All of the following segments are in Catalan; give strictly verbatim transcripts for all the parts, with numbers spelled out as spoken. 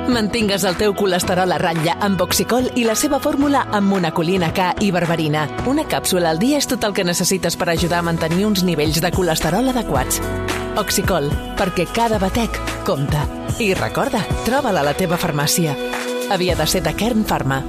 Mantingues el teu colesterol a ratlla amb Oxicol i la seva fórmula amb monacolina K i berberina. Una càpsula al dia és tot el que necessites per ajudar a mantenir uns nivells de colesterol adequats. Oxicol, perquè cada batec compta. I recorda, troba-la a la teva farmàcia. Havia de ser de Kern Pharma.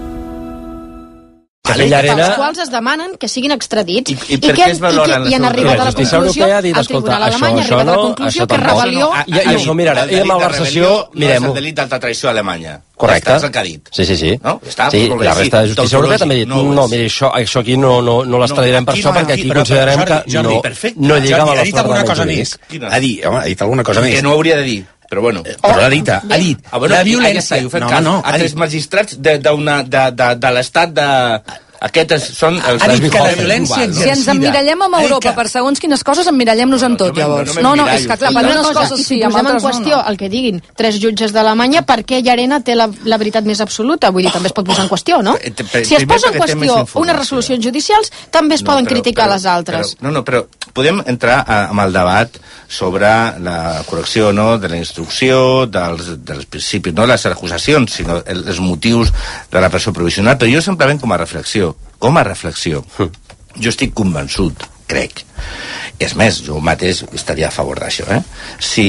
Els quals es demanen que siguin extradits. I, i, i per què es valoren i han arribat a la conclusió, el Tribunal Alemany ha arribat a la conclusió que rebel·lió... I això, mira, i amb malversació... No és el delit d'alta traïció a Alemanya. Correcte. És el que ha dit. Sí, sí, sí. No? Està, sí, la resta de justícia europea també ha dit, no, mira, això, això aquí no, no, no l'extradirem per això, perquè aquí considerem que no, no lliga amb el nostre ordenament jurídic. Ha dit, home, ha dit alguna cosa més. Que no hauria de dir. Però bueno, però ha dit, ha dit, ah, bueno, la violència... No, no, no, a tres magistrats de, de, una, de, de, de l'estat de... Aquestes són... Els ha dit que la violència exercida... Si ens emmirallem amb Europa per segons quines coses, emmirallem-nos en tot, llavors. No, no, és que clar, per unes coses sí, amb altres en qüestió el que diguin tres jutges d'Alemanya, per què Llarena té la, la veritat més absoluta? Vull dir, també es pot posar en qüestió, no? Si es posa en qüestió unes resolucions judicials, també es poden criticar les altres. No, no, però podem entrar amb el debat sobre la correcció o no de la instrucció, dels, dels principis, no les acusacions, sinó els motius de la presó provisional, però jo simplement com a reflexió, com a reflexió, jo estic convençut, crec, és més, jo mateix estaria a favor d'això, eh? Si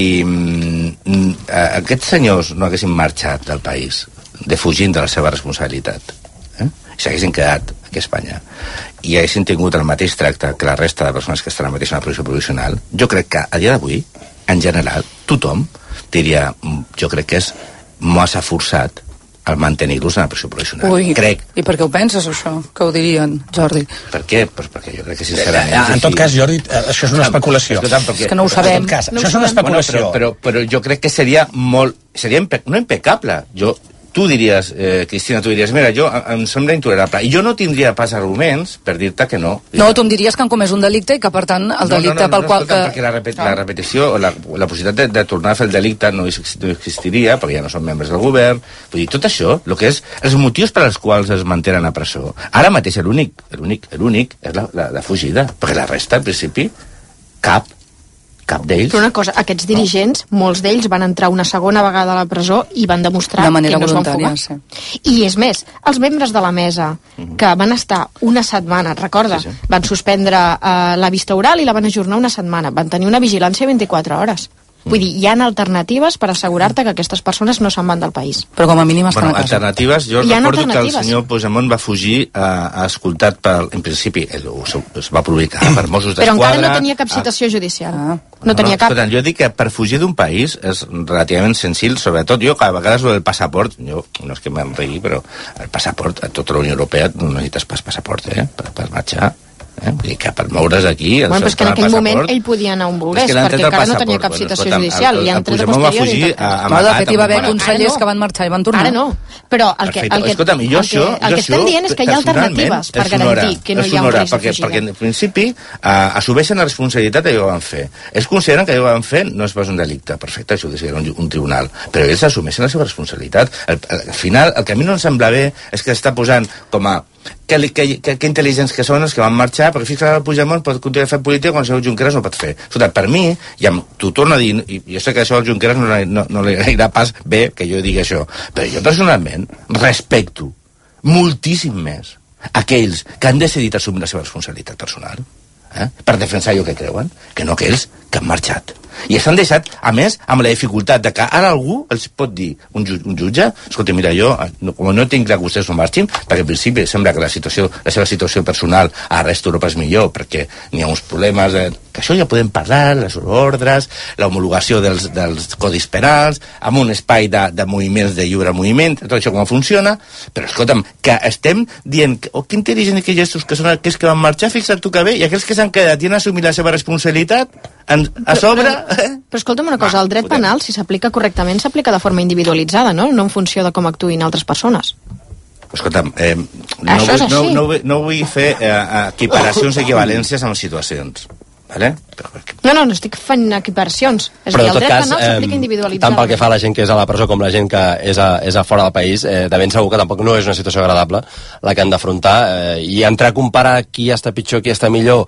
mm, aquests senyors no haguessin marxat del país, defugint de la seva responsabilitat, eh? I s'haguessin quedat aquí a Espanya, i haguessin tingut el mateix tracte que la resta de persones que estan a mateix en la presó provisional, jo crec que a dia d'avui, en general, tothom diria, jo crec que és massa forçat al mantenir-los en la presó provisional. Ui, crec. I per què ho penses, això? Que ho dirien, Jordi? Per què? Pues perquè jo crec que, sincerament... Eh, en tot cas, Jordi, això és una especulació. És que no ho sabem. En tot cas, això és una especulació. Bueno, però, però, però jo crec que seria molt... Seria impe, no impecable. Jo... Tu diries, eh, Cristina, tu diries, mira, jo em sembla intolerable. I jo no tindria pas arguments per dir-te que no. No, tu em diries que han comès un delicte i que, per tant, el delicte no, no, no, pel no, qual... No, no, perquè la, repet la repetició, o la, la possibilitat de, de tornar a fer el delicte no existiria, perquè ja no són membres del govern. Vull dir, tot això, el que és, els motius per als quals es mantenen a presó, ara mateix l'únic, l'únic, l'únic és la, la, la fugida, perquè la resta, al principi, cap... cap d'ells. Però una cosa, aquests dirigents, no. molts d'ells van entrar una segona vegada a la presó i van demostrar de manera que no es van voluntària, fugar. Sí. I és més, els membres de la mesa uh-huh. que van estar una setmana, recorda, sí, sí. van suspendre uh, la vista oral i la van ajornar una setmana, van tenir una vigilància vint-i-quatre hores. Vull dir, hi ha alternatives per assegurar-te que aquestes persones no se'n van del país. Però com a mínim estan bueno, a casa. Alternatives, jo recordo que el senyor Puigdemont va fugir uh, escoltat per, en principi, el, es va publicar per Mossos d'Esquadra. Però encara no tenia cap citació judicial. Ah. No, no tenia no, cap. Escolta, jo dic que per fugir d'un país és relativament senzill, sobretot jo, a vegades el passaport, jo, no és que me'n rigui, però el passaport, a tota la Unió Europea no necessites pas passaport, eh, per, per marxar. Eh? Vull dir que per moure's aquí... Bueno, però és que en aquell moment ell podia anar on volgués, es perquè encara no tenia cap citació bueno, judicial. El, el, el, el Puigdemont va fugir a, a no, de fet, hi va haver consellers no. que van marxar i van tornar. Ara no, però el que, el que, Escolta'm, jo el que, el que estem dient és que hi ha alternatives per garantir que no hi ha un risc de fugida. Perquè, en principi, uh, assumeixen la responsabilitat que ho van fer. Ells consideren que ho van fer no és pas un delicte. Perfecte, això ho decideix un, un tribunal. Però ells assumeixen la seva responsabilitat. Al, al final, el que a mi no em sembla bé és que està posant com a que, que, que, que intel·ligents que són els que van marxar, perquè fins que el Puigdemont pot continuar fent política quan el senyor Junqueras no pot fer. Escolta, per mi, i t'ho torno a dir, i jo sé que això al Junqueras no, no, no li anirà pas bé que jo digui això, però jo personalment respecto moltíssim més aquells que han decidit assumir la seva responsabilitat personal, eh, per defensar allò que creuen, que no aquells que han marxat. I s'han deixat, a més, amb la dificultat de que ara algú els pot dir, un, ju un jutge, escolta, mira, jo, no, com no tinc clar que vostès no marxin, perquè al principi sembla que la situació, la seva situació personal a la resta d'Europa és millor, perquè n'hi ha uns problemes, eh, que això ja podem parlar, les ordres, l'homologació dels, dels codis penals, amb un espai de, de moviments de lliure moviment, tot això com funciona, però escolta'm, que estem dient, oh, que intel·ligent aquells gestos que són aquells que van marxar, fixa't tu que bé, i aquells que s'han quedat i han assumit la seva responsabilitat, en, a sobre... Però, però, però escolta'm una cosa, el dret penal, si s'aplica correctament, s'aplica de forma individualitzada, no? No en funció de com actuïn altres persones. Escolta'm, eh, no, vull, no, no, vull, no vull fer eh, equiparacions i equivalències amb situacions. Vale? No, no, no estic fent equiparacions. És però dir, el dret cas, penal s'aplica individualitzada. Tant pel que fa a la gent que és a la presó com la gent que és a, és a fora del país, eh, de ben segur que tampoc no és una situació agradable la que han d'afrontar, eh, i entrar a comparar qui està pitjor, qui està millor,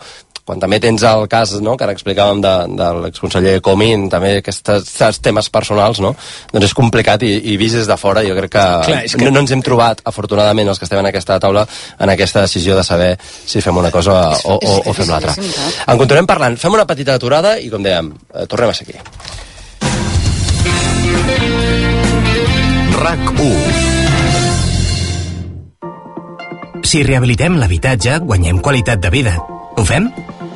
quan també tens el cas, no?, que ara explicàvem de, de l'exconseller Comín, també aquests temes personals, no?, doncs és complicat i, i vist des de fora jo crec que, Clar, que... No, no ens hem trobat, afortunadament, els que estem en aquesta taula, en aquesta decisió de saber si fem una cosa o, o, o fem l'altra. En continuem parlant, fem una petita aturada i, com dèiem, eh, tornem a ser aquí. RAC u. Si rehabilitem l'habitatge, guanyem qualitat de vida. Ho fem?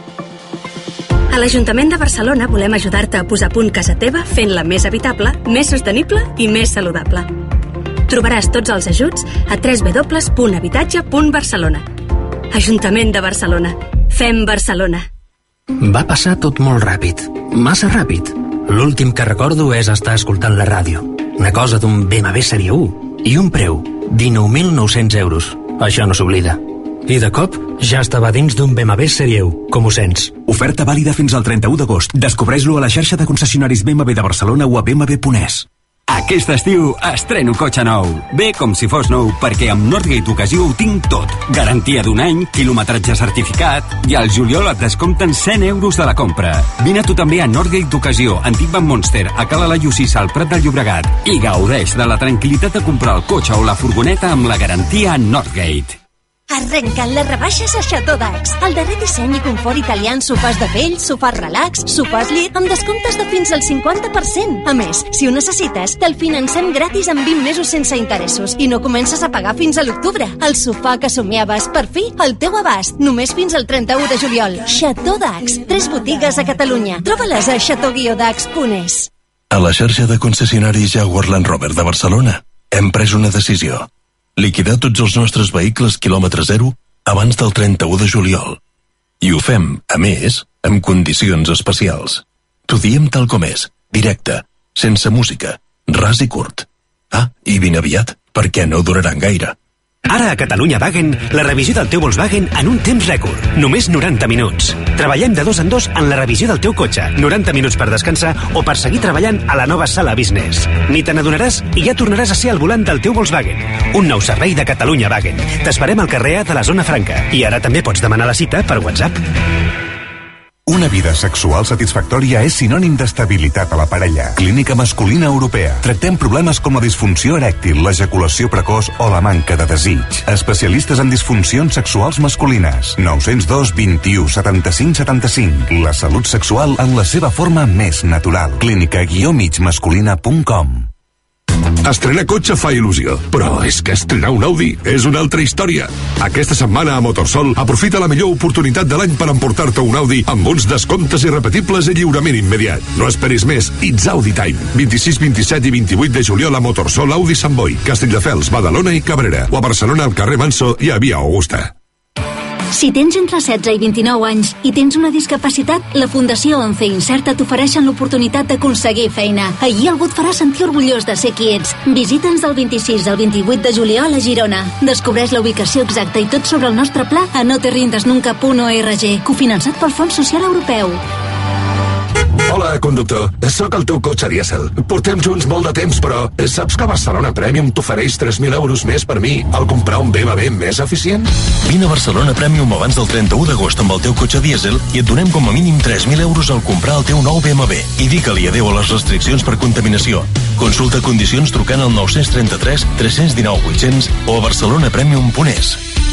A l'Ajuntament de Barcelona volem ajudar-te a posar a punt casa teva fent-la més habitable, més sostenible i més saludable. Trobaràs tots els ajuts a w w w punt habitatge punt barcelona. Ajuntament de Barcelona. Fem Barcelona. Va passar tot molt ràpid. Massa ràpid. L'últim que recordo és estar escoltant la ràdio. Una cosa d'un B M W Sèrie u. I un preu, dinou mil nou-cents euros. Això no s'oblida. I de cop, ja estava dins d'un B M W Sèrie u. Com ho sents? Oferta vàlida fins al trenta-u d'agost. Descobreix-lo a la xarxa de concessionaris B M W de Barcelona o a b m w punt e s. Aquest estiu estreno cotxe nou. Bé com si fos nou, perquè amb Northgate Ocasió ho tinc tot. Garantia d'un any, quilometratge certificat i al juliol et descompten cent euros de la compra. Vine tu també a Northgate Ocasió, antic Van Monster, a Cala la Llossissa, al Prat del Llobregat, i gaudeix de la tranquil·litat de comprar el cotxe o la furgoneta amb la garantia Northgate. Arrenquen les rebaixes a Chateau d'Ax. El darrer disseny i confort italià en sofàs de pell, sofàs relax, sofàs lit, amb descomptes de fins al cinquanta per cent. A més, si ho necessites, te'l financem gratis en vint mesos sense interessos i no comences a pagar fins a l'octubre. El sofà que somiaves, per fi, al teu abast. Només fins al trenta-u de juliol. Chateau d'Ax. Tres botigues a Catalunya. Troba-les a chateau dax punt e s. A la xarxa de concessionaris Jaguar Land Rover de Barcelona hem pres una decisió. Liquidar tots els nostres vehicles quilòmetre zero abans del trenta-u de juliol. I ho fem, a més, amb condicions especials. T'ho diem tal com és, directe, sense música, ras i curt. Ah, i vine aviat, perquè no duraran gaire. Ara a Catalunya Wagen, la revisió del teu Volkswagen en un temps rècord. Només noranta minuts. Treballem de dos en dos en la revisió del teu cotxe. noranta minuts per descansar o per seguir treballant a la nova sala business. Ni te n'adonaràs i ja tornaràs a ser al volant del teu Volkswagen. Un nou servei de Catalunya Wagen. T'esperem al carrer A de la Zona Franca. I ara també pots demanar la cita per WhatsApp. Una vida sexual satisfactòria és sinònim d'estabilitat a la parella. Clínica Masculina Europea. Tractem problemes com la disfunció erèctil, l'ejaculació precoç o la manca de desig. Especialistes en disfuncions sexuals masculines. nou zero dos, vint-i-u, setanta-cinc, setanta-cinc. La salut sexual en la seva forma més natural. clínica guió mig masculina punt com. Estrenar cotxe fa il·lusió, però és que estrenar un Audi és una altra història. Aquesta setmana a Motorsol aprofita la millor oportunitat de l'any per emportar-te un Audi amb uns descomptes irrepetibles i lliurament immediat. No esperis més, it's Audi Time. vint-i-sis, vint-i-set i vint-i-vuit de juliol a Motorsol Audi Sant Boi, Castelldefels, Badalona i Cabrera, o a Barcelona al carrer Manso i a Via Augusta. Si tens entre setze i vint-i-nou anys i tens una discapacitat, la Fundació Once Incerta t'ofereixen l'oportunitat d'aconseguir feina. Allí algú et farà sentir orgullós de ser qui ets. Visita'ns del vint-i-sis al vint-i-vuit de juliol a Girona. Descobreix la ubicació exacta i tot sobre el nostre pla a no te rindes nunca punt org, cofinançat pel Fons Social Europeu. Hola, conductor. Soc el teu cotxe dièsel. Portem junts molt de temps, però saps que Barcelona Premium t'ofereix tres mil euros més per mi al comprar un B M W més eficient? Vine a Barcelona Premium abans del trenta-u d'agost amb el teu cotxe dièsel i et donem com a mínim tres mil euros al comprar el teu nou B M W. I digue-li adeu a les restriccions per contaminació. Consulta condicions trucant al nou tres tres, tres nou nou, vuit cents o a barcelonapremium punt e s.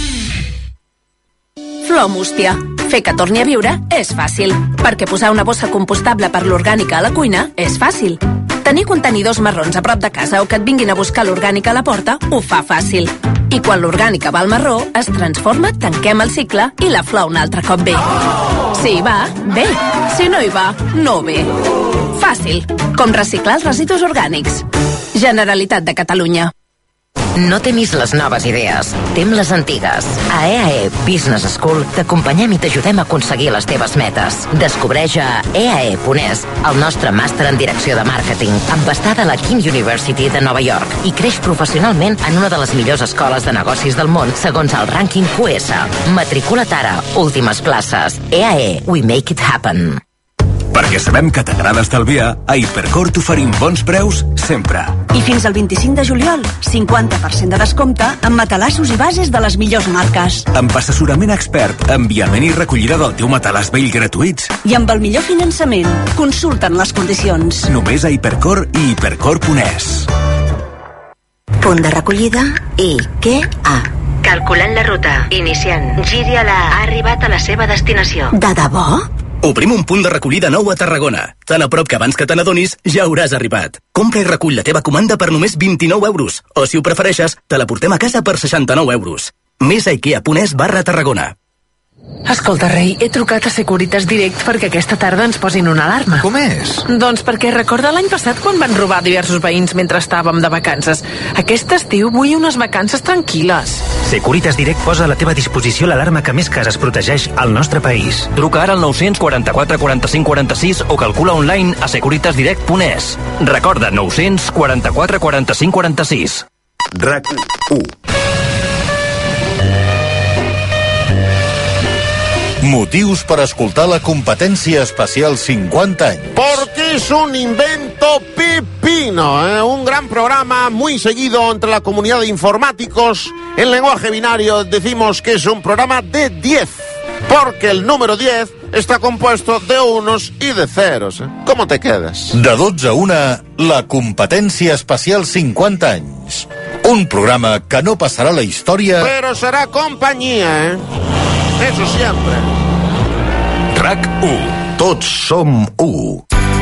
Flor Mústia. Fer que torni a viure és fàcil, perquè posar una bossa compostable per l'orgànica a la cuina és fàcil. Tenir contenidors marrons a prop de casa o que et vinguin a buscar l'orgànica a la porta ho fa fàcil. I quan l'orgànica va al marró, es transforma, tanquem el cicle i la flor un altre cop ve. Si hi va, bé. Si no hi va, no ve. Fàcil, com reciclar els residus orgànics. Generalitat de Catalunya. No temis les noves idees, tem les antigues. A E A E Business School t'acompanyem i t'ajudem a aconseguir les teves metes. Descobreix a e a e punt e s el nostre màster en direcció de màrqueting, amb estada a la King University de Nova York, i creix professionalment en una de les millors escoles de negocis del món segons el rànquing Q S. Matricula't ara, últimes places. E A E, we make it happen. Perquè sabem que t'agrada estalviar, a Hipercor t'oferim bons preus sempre. I fins al vint-i-cinc de juliol, cinquanta per cent de descompte amb matalassos i bases de les millors marques. Amb assessorament expert, enviament i recollida del teu matalàs vell gratuïts. I amb el millor finançament. Consulta'n les condicions. Només a Hipercor i hipercor punt es. Punt de recollida i què ha? Calculant la ruta. Iniciant. Giri a la... Ha arribat a la seva destinació. De debò? Obrim un punt de recollida nou a Tarragona. Tan a prop que abans que te n'adonis ja hauràs arribat. Compra i recull la teva comanda per només vint-i-nou euros. O si ho prefereixes, te la portem a casa per seixanta-nou euros. Més a ikea.es barra Tarragona. Escolta, rei, he trucat a Securitas Direct perquè aquesta tarda ens posin una alarma. Com és? Doncs perquè recorda l'any passat quan van robar diversos veïns mentre estàvem de vacances. Aquest estiu vull unes vacances tranquil·les. Securitas Direct posa a la teva disposició l'alarma que més cases protegeix al nostre país. Truca ara al nou-cents quaranta-quatre quaranta-cinc quaranta-sis o calcula online a securitas direct punt es. Recorda, nou-cents quaranta-quatre quaranta-cinc quaranta-sis. RAC u. Motius per escoltar la competència especial cincuenta anys. Porque es un invento pepino, ¿eh? Un gran programa muy seguido entre la comunidad de informáticos. En lenguaje binario decimos que es un programa de diez, porque el número diez está compuesto de unos y de ceros. ¿eh? ¿Cómo te quedas? De dotze a una, la competència especial cincuenta anys. Un programa que no passarà a la història... Pero será compañía, ¿eh? Eso siempre. RAC u. Tots som u.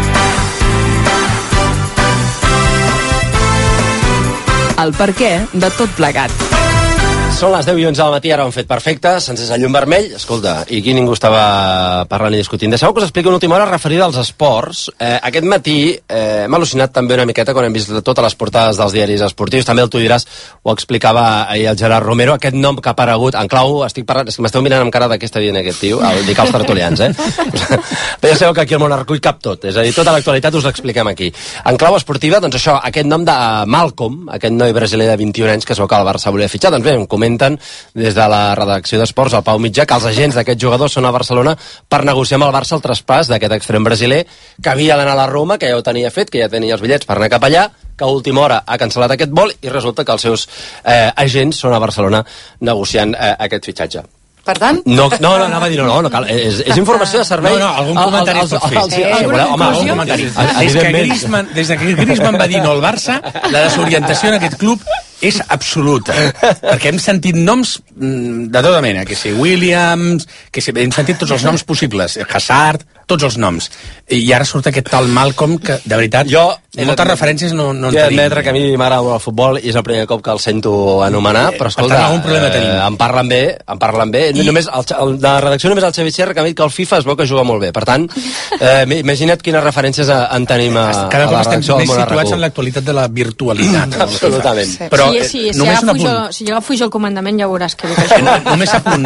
El per què de tot plegat. Són les deu i onze del matí, ara ho han fet perfecte, sencers el llum vermell. Escolta, i aquí ningú estava parlant i discutint. Deixeu que us expliqui una última hora referida als esports. Eh, aquest matí eh, m'ha al·lucinat també una miqueta quan hem vist totes les portades dels diaris esportius. També el Tu diràs ho explicava ahir el Gerard Romero, aquest nom que ha aparegut. En clau, estic parlant, és que m'esteu mirant amb cara de què està dient aquest tio, el dic als tertulians, eh? Però ja sabeu que aquí el món recull cap tot, és a dir, tota l'actualitat us l'expliquem aquí. En clau esportiva, doncs això, aquest nom de Malcolm, aquest noi brasiler de vint-i-un anys que es veu que el Barça volia fitxar, doncs bé, em comenten des de la redacció d'Esports, el Pau Mitjà, que els agents d'aquest jugador són a Barcelona per negociar amb el Barça el traspàs d'aquest extrem brasiler que havia d'anar a la Roma, que ja ho tenia fet, que ja tenia els bitllets per anar cap allà, que a última hora ha cancel·lat aquest vol i resulta que els seus eh, agents són a Barcelona negociant eh, aquest fitxatge. Per tant... No, no, no, anava a dir, no, no, no cal, és, és informació de servei. No, no, algun comentari es pot fer. El, el, el, el, el, home, algun comentari. Des que, Griezmann, des que Griezmann va dir no al Barça, la desorientació en aquest club és absoluta. Perquè hem sentit noms de tota mena, que si Williams, que si, hem sentit tots els noms possibles, Hazard, tots els noms. I ara surt aquest tal Malcolm que, de veritat, jo, moltes referències no, no en tenim. Jo he d'admetre que a mi m'agrada el futbol i és el primer cop que el sento anomenar, però escolta, per tant, algun problema tenim. Eh, em parlen bé, em parlen bé. I... Només, el, el, de la redacció només el Xavi Sierra que ha dit que el FIFA es veu que juga molt bé. Per tant, eh, imagina't quines referències en tenim a, cada a la redacció del Món Arracú. Cada cop estem més situats en l'actualitat de la virtualitat. Absolutament. Sí. Però, sí, sí, eh, si, agafo jo, si jo agafo jo el comandament ja veuràs que... Eh, no, només apunt.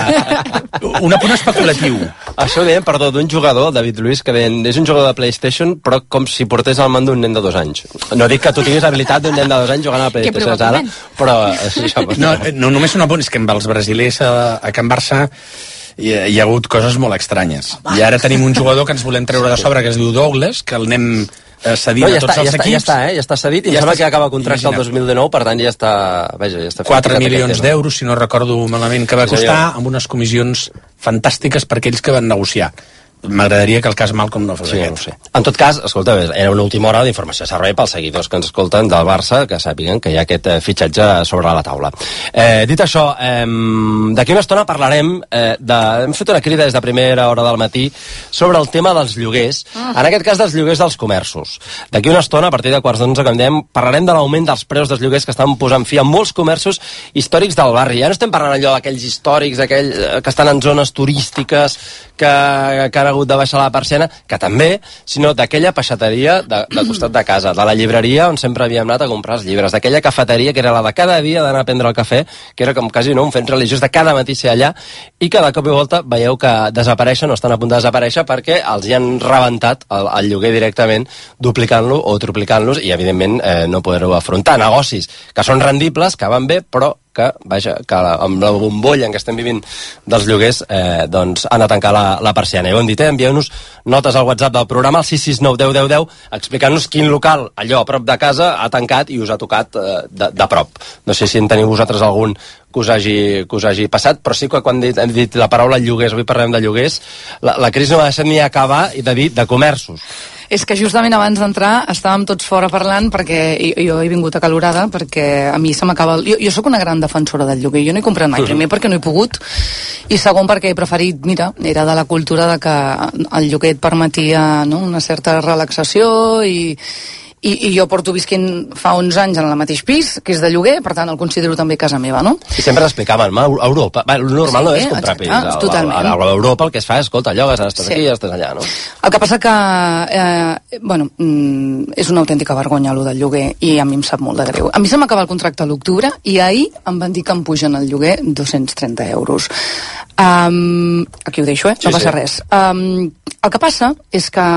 Eh, un apunt especulatiu. Això deien, perdó, d'un jugador, David Luiz, que deien, és un jugador de PlayStation, però com si portés al mando un nen de dos anys. No dic que tu tinguis habilitat d'un nen de dos anys jugant a la PlayStation ara, però... Sí, això, no, no, només un apunt, és que amb els brasilers a, a Can Barça hi ha, hi ha hagut coses molt estranyes. I ara tenim un jugador que ens volem treure de sobre, que es diu Douglas, que el anem cedint no, ja a tots està, els ja equips. Ja està, eh? Ja està cedit i ja em sembla que acaba contracte el dos mil dinou, per tant ja està... Vaja, ja està quatre milions d'euros, si no recordo malament, que va costar, amb unes comissions fantàstiques per aquells que van negociar. M'agradaria que el cas Malcolm no fos sí, aquest. No sé. En tot cas, escolta, era una última hora d'informació de servei pels seguidors que ens escolten del Barça, que sàpiguen que hi ha aquest eh, fitxatge sobre la taula. Eh, dit això, eh, d'aquí una estona parlarem eh, de... Hem fet una crida des de primera hora del matí sobre el tema dels lloguers, ah. en aquest cas dels lloguers dels comerços. D'aquí una estona, a partir de quarts d'onze, que em dèiem, parlarem de l'augment dels preus dels lloguers que estan posant fi a molts comerços històrics del barri. Ja no estem parlant allò d'aquells històrics, d'aquell que estan en zones turístiques, que, que han hagut de baixar la persiana, que també, sinó d'aquella peixateria de, de costat de casa, de la llibreria on sempre havíem anat a comprar els llibres, d'aquella cafeteria que era la de cada dia d'anar a prendre el cafè, que era com quasi no, un fet religiós de cada matí ser allà, i que de cop i volta veieu que desapareixen o estan a punt de desaparèixer perquè els hi han rebentat el, el lloguer directament, duplicant-lo o triplicant-los i, evidentment, eh, no poder-ho afrontar. Negocis que són rendibles, que van bé, però que, vaja, que amb la bombolla en què estem vivint dels lloguers, eh, doncs han de tancar la, la persiana. I ho hem dit, eh? Envieu-nos notes al WhatsApp del programa, al sis sis nou deu deu deu, explicant-nos quin local, allò a prop de casa, ha tancat i us ha tocat eh, de, de prop. No sé si en teniu vosaltres algun que us hagi, que us hagi passat, però sí que quan dit, hem dit la paraula lloguers, avui parlem de lloguers, la, la crisi no ha deixat ni acabar de dir de comerços. És que justament abans d'entrar estàvem tots fora parlant perquè jo he vingut acalorada perquè a mi se m'acaba... El... Jo, jo sóc una gran defensora del lloguer, jo no he comprat mai, primer perquè no he pogut i segon perquè he preferit, mira, era de la cultura de que el lloguer et permetia, no?, una certa relaxació i... I, i jo porto visquent fa onze anys en el mateix pis, que és de lloguer, per tant el considero també casa meva, no? I sempre l'explicaven, a Europa, el normal sí, no és comprar pis, a, a, a Europa el que es fa és, escolta, allò, estàs sí. aquí, estàs allà, no? El que passa que, eh, bueno, mm, és una autèntica vergonya allò del lloguer i a mi em sap molt de greu. A mi se m'acaba el contracte a l'octubre i ahir em van dir que em pugen el lloguer dos-cents trenta euros. Um, aquí ho deixo, eh? No sí, passa sí. res. Um, el que passa és que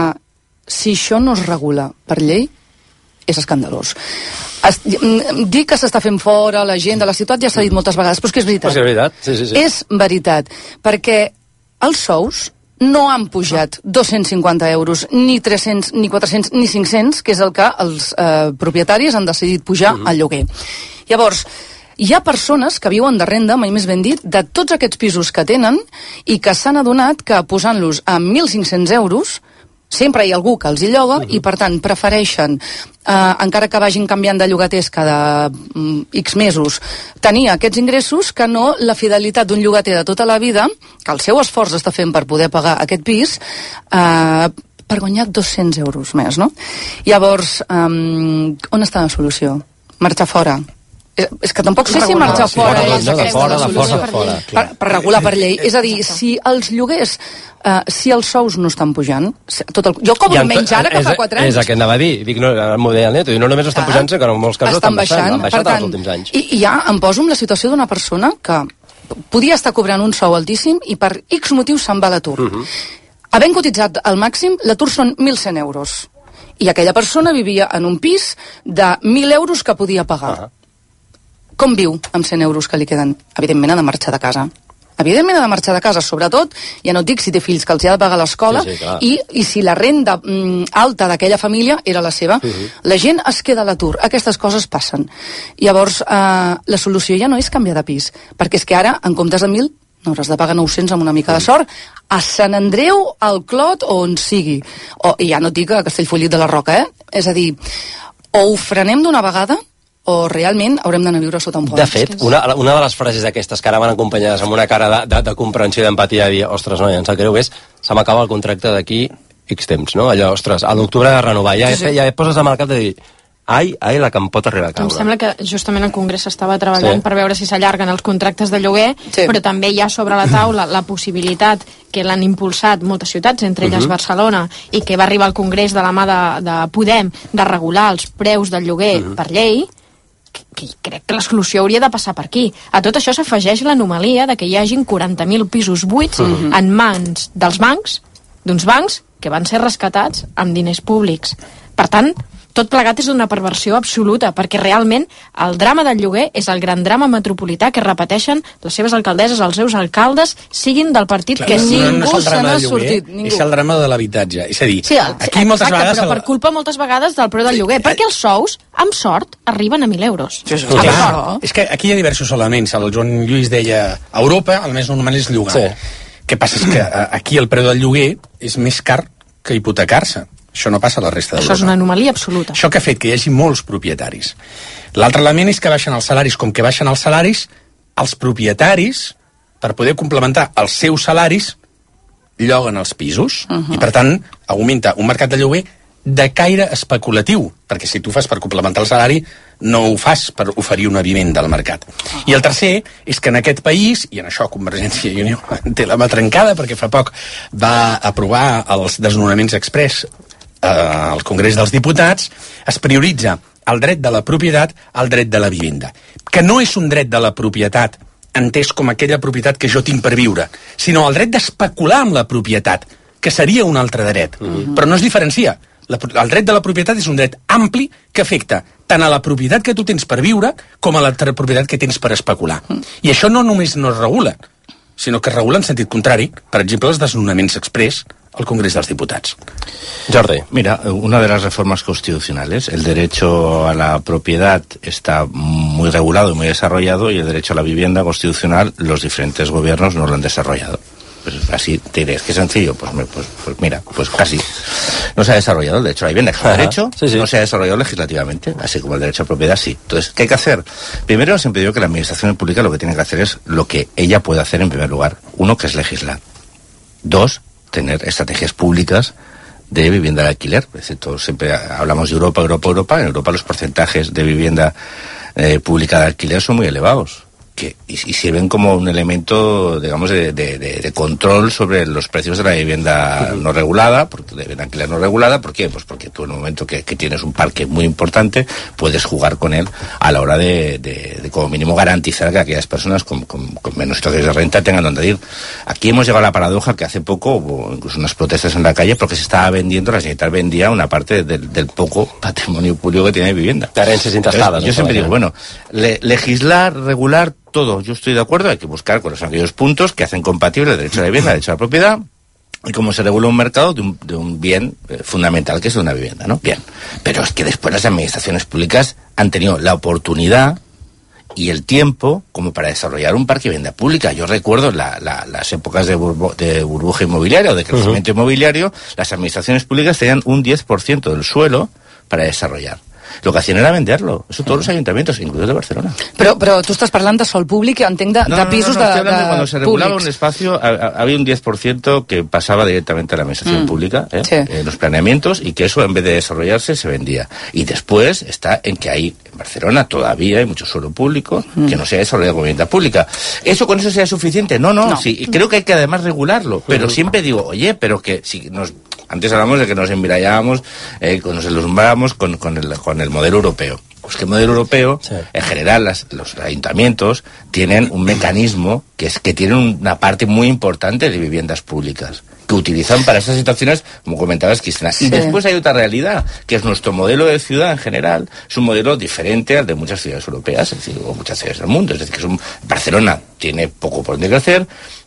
si això no es regula per llei, és escandalós. Es, dir que s'està fent fora la gent de la ciutat ja s'ha dit moltes vegades, però és que és veritat. Però és veritat, sí, sí, sí. És veritat, perquè els sous no han pujat dos-cents cinquanta euros, ni tres-cents, ni quatre-cents, ni cinc-cents, que és el que els eh, propietaris han decidit pujar uh-huh. al lloguer. Llavors, hi ha persones que viuen de renda, mai més ben dit, de tots aquests pisos que tenen i que s'han adonat que posant-los a mil cinc-cents euros sempre hi ha algú que els hi lloga uh-huh. i per tant prefereixen, eh, encara que vagin canviant de llogaters cada mm, X mesos, tenir aquests ingressos que no la fidelitat d'un llogater de tota la vida, que el seu esforç està fent per poder pagar aquest pis, eh, per guanyar dos-cents euros més, no? Llavors, eh, on està la solució? Marxar fora? És que tampoc sé si marxar sí, fora és no, aquesta fora, la solució fora, fora, per, per regular per llei. És a dir, si els lloguers, uh, si els sous no estan pujant, tot el, jo cobro menys ara que fa quatre anys. És el que anava a dir, dic, no, m'ho deia el Neto, no només estan pujant, sinó que en molts casos estan baixant, han baixat els últims anys. I, I ja em poso en la situació d'una persona que podia estar cobrant un sou altíssim i per X motius se'n va a l'atur. Uh-huh. Havent cotitzat al màxim, l'atur són mil cent euros. I aquella persona vivia en un pis de mil euros que podia pagar. Uh-huh. Com viu amb cent euros que li queden? Evidentment ha de marxar de casa. Evidentment ha de marxar de casa, sobretot, ja no et dic si té fills que els ha de pagar l'escola, sí, sí, i, i si la renda mm, alta d'aquella família era la seva. Uh-huh. La gent es queda a l'atur, aquestes coses passen. Llavors, eh, la solució ja no és canviar de pis, perquè és que ara, en comptes de mil, n'hauràs de pagar nou-cents amb una mica de sort, a Sant Andreu, al Clot o on sigui. O, i ja no et dic a Castellfollit de la Roca, eh? És a dir, o ho frenem d'una vegada, o realment haurem d'anar a viure sota un pont. De fet, una, una de les frases d'aquestes que ara van acompanyades amb una cara de, de, de comprensió i d'empatia, de dir, ostres, no, ja em sap greu, és, se m'acaba el contracte d'aquí X temps, no? Allò, ostres, a l'octubre de renovar, ja, sí, sí. ja et poses amb el cap de dir, ai, ai, la que em pot arribar a caure. Em sembla que justament el Congrés estava treballant sí. per veure si s'allarguen els contractes de lloguer, sí. però també hi ha sobre la taula la possibilitat que l'han impulsat moltes ciutats, entre elles uh-huh. Barcelona, i que va arribar al Congrés de la mà de, de Podem, de regular els preus del lloguer uh-huh. per llei, que crec que la solució hauria de passar per aquí. A tot això s'afegeix l'anomalia de que hi hagin quaranta mil pisos buits uh-huh. en mans dels bancs, d'uns bancs que van ser rescatats amb diners públics. Per tant, tot plegat és una perversió absoluta, perquè realment el drama del lloguer és el gran drama metropolità que repeteixen les seves alcaldesses, els seus alcaldes, siguin del partit Clar, que no, ningú no se n'ha sortit. Ningú. És el drama de l'habitatge. És a dir, sí, el, aquí moltes exacte, vegades... però per culpa moltes vegades del preu del lloguer, sí. perquè els sous, amb sort, arriben a mil euros. Sí, sí, sí. Clar, és que aquí hi ha diversos elements. El Joan Lluís deia, a Europa el més normal és llogar. Sí. Què passa és que aquí el preu del lloguer és més car que hipotecar-se. Això no passa a la resta d'Europa. Això és una anomalia absoluta. Això que ha fet que hi hagi molts propietaris. L'altre element és que baixen els salaris. Com que baixen els salaris, els propietaris, per poder complementar els seus salaris, lloguen els pisos. Uh-huh. I, per tant, augmenta un mercat de lloguer de caire especulatiu, perquè si tu fas per complementar el salari, no ho fas per oferir una vivenda al mercat. Uh-huh. I el tercer és que en aquest país, i en això Convergència i Unió té la mà trencada, perquè fa poc va aprovar els desnonaments express al Congrés dels Diputats, es prioritza el dret de la propietat al dret de la vivenda, que no és un dret de la propietat entès com aquella propietat que jo tinc per viure, sinó el dret d'especular amb la propietat, que seria un altre dret. Uh-huh. Però no es diferencia. La, el dret de la propietat és un dret ampli que afecta tant a la propietat que tu tens per viure com a la propietat que tens per especular. I això no només no es regula, sinó que es regula en sentit contrari. Per exemple, els desnonaments exprés al Congrés dels Diputats. Jordi. Mira, una de las reformas constitucionales, el derecho a la propiedad está muy regulado y muy desarrollado, y el derecho a la vivienda constitucional los diferentes gobiernos no lo han desarrollado. Pues así te diré, es que sencillo, pues, pues, pues mira, pues casi no se ha desarrollado el derecho a la vivienda, que es un derecho, sí, sí. No se ha desarrollado legislativamente, así como el derecho a propiedad sí. Entonces, ¿qué hay que hacer? Primero, siempre digo que la administración pública lo que tiene que hacer es lo que ella puede hacer en primer lugar. Uno, que es legislar. Dos, tener estrategias públicas de vivienda de alquiler. Es decir, todos siempre hablamos de Europa, Europa, Europa. En Europa los porcentajes de vivienda eh, pública de alquiler son muy elevados. Que, y, y sirven como un elemento, digamos, de, de, de, de control sobre los precios de la vivienda no regulada, porque de vivienda alquiler no regulada. ¿Por qué? Pues porque tú en un momento que, que tienes un parque muy importante, puedes jugar con él a la hora de, de, de como mínimo garantizar que aquellas personas con, con, con menos situaciones de renta tengan donde ir. Aquí hemos llegado a la paradoja que hace poco hubo incluso unas protestas en la calle porque se estaba vendiendo, la Generalitat vendía una parte del, del poco patrimonio público que tiene de vivienda. Carencias intestadas. Yo siempre digo, bueno, le, legislar, regular, todo, yo estoy de acuerdo, hay que buscar cuáles son aquellos puntos que hacen compatible el derecho a la vivienda, el derecho a la propiedad, y cómo se regula un mercado de un, de un bien eh, fundamental que es una vivienda, ¿no? Bien, pero es que después las administraciones públicas han tenido la oportunidad y el tiempo como para desarrollar un parque de vivienda pública. Yo recuerdo la, la, las épocas de, burbu de burbuja inmobiliaria o de crecimiento uh-huh. inmobiliario, las administraciones públicas tenían un diez por ciento del suelo para desarrollar. Lo que hacían era venderlo. Eso todos los ayuntamientos, incluidos de Barcelona. Però, però tu estàs parlant de sol públic, entenc, de, no, de pisos no, no, no, de, de, de cuando se regulaba públics. un espacio, a, a, había un diez por ciento que pasaba directamente a la administración mm. pública, ¿eh? Sí. En los planeamientos, y que eso, en vez de desarrollarse, se vendía. Y después está en que hay, en Barcelona todavía hay mucho suelo público mm. que no se ha desarrollado como vivienda pública. ¿Eso con eso sea suficiente? No, no, no. Sí, creo que hay que además regularlo. Pero mm. siempre digo, oye, pero que si nos... Antes hablamos de que nos embriagábamos, eh, nos ilumbrábamos con, con, el, con el modelo europeo. Pues que el modelo europeo, sí. en general, las, los ayuntamientos tienen un mecanismo que es que tienen una parte muy importante de viviendas públicas que utilizan para esas situaciones, como comentabas, Cristina. Sí. Y después hay otra realidad, que es nuestro modelo de ciudad en general, es un modelo diferente al de muchas ciudades europeas, es decir, o muchas ciudades del mundo. Es decir, que es un, Barcelona tiene poco por donde crecer,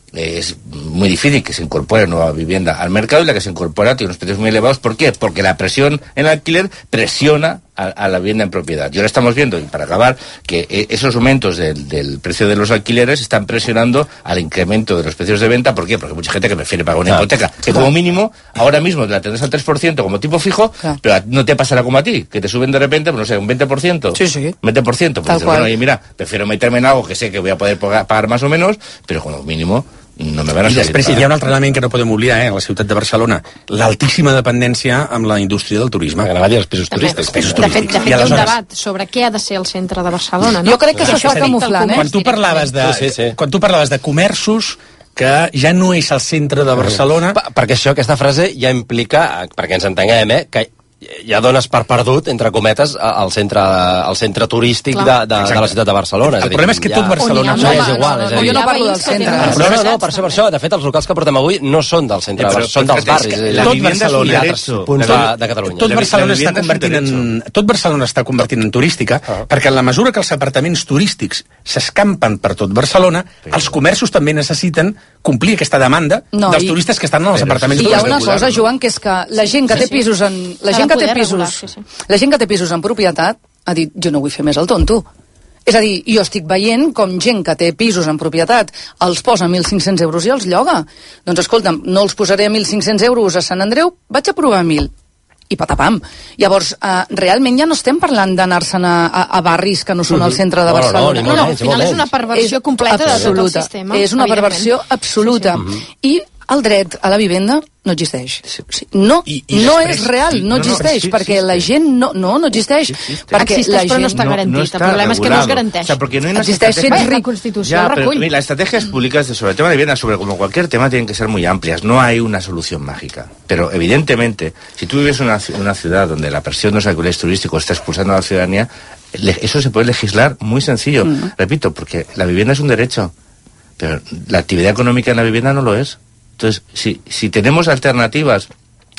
es muy difícil que se incorpore nueva vivienda al mercado, y la que se incorpora tiene unos precios muy elevados. ¿Por qué? Porque la presión en el alquiler presiona a, a la vivienda en propiedad. Y ahora estamos viendo, y para acabar, que esos aumentos del, del precio de los alquileres están presionando al incremento de los precios de venta. ¿Por qué? Porque hay mucha gente que prefiere pagar una claro. hipoteca, que como mínimo, ahora mismo la tendrás al tres por ciento como tipo fijo, claro. pero no te pasará como a ti, que te suben de repente, pues no sé, un veinte por ciento. Sí, sí. veinte por ciento. Pues dices, bueno, y mira, prefiero meterme en algo que sé que voy a poder pagar más o menos, pero como mínimo no me van a I després hi ha un altre element que no podem oblidar, eh, a la ciutat de Barcelona, l'altíssima dependència amb la indústria del turisme. M'agradaria els pisos turístics. De fet, de fet, de fet hi ha un debat sobre què ha de ser el centre de Barcelona, no? Jo crec que s'està camuflant, eh? Quan tu parlaves de, sí, sí, sí. Quan tu parlaves de comerços que ja no és el centre de Barcelona... Per, perquè això, aquesta frase ja implica, perquè ens entenguem, eh, que ja dones per perdut, entre cometes, al centre, al centre turístic de, de, de la ciutat de Barcelona. El problema és que tot Barcelona no és igual. És jo no parlo del centre. No, no, no, per això, per això. De fet, els locals que portem avui no són del centre, però, són dels barris. Tot Barcelona i altres punts de, de Catalunya. Tot Barcelona està convertint en, tot Barcelona està convertint en turística, ah. perquè en la mesura que els apartaments turístics s'escampen per tot Barcelona, els comerços també necessiten complir aquesta demanda no, dels i, turistes que estan en els apartaments turístics. I hi ha una cosa, Joan, que és que la gent que té pisos en... La gent que té pisos... La gent que té pisos en propietat ha dit, jo no vull fer més el tonto. És a dir, jo estic veient com gent que té pisos en propietat els posa mil cinc-cents euros i els lloga. Doncs escolta'm, no els posaré a mil cinc-cents euros a Sant Andreu, vaig a provar mil. I patapam. Llavors, eh, realment ja no estem parlant d'anar-se'n a, a, a barris que no són al centre de Barcelona. No, no, no, al final és una perversió completa de tot el sistema. És una perversió absoluta. I el dret a la vivenda no existeix. No, I, i no després, és real, no, no existeix, no, no, perquè la gent no, no, no existeix. Sí, sí, perquè existeix, la gent, però no està garantit. No, no está el problema regulado. Es que no es garanteix. O sea, porque no hay una existeix estrategia... La Constitució ya, recull. Pero, las estrategias públicas sobre el tema de vivienda, sobre como cualquier tema, tienen que ser muy amplias. No hay una solución mágica. Pero, evidentemente, si tú vives en una, una ciudad donde la presión de los alquileres turísticos está expulsando a la ciudadanía, eso se puede legislar muy sencillo. Mm. Repito, porque la vivienda es un derecho, pero la actividad económica en la vivienda no lo es. Entonces, si, si tenemos alternativas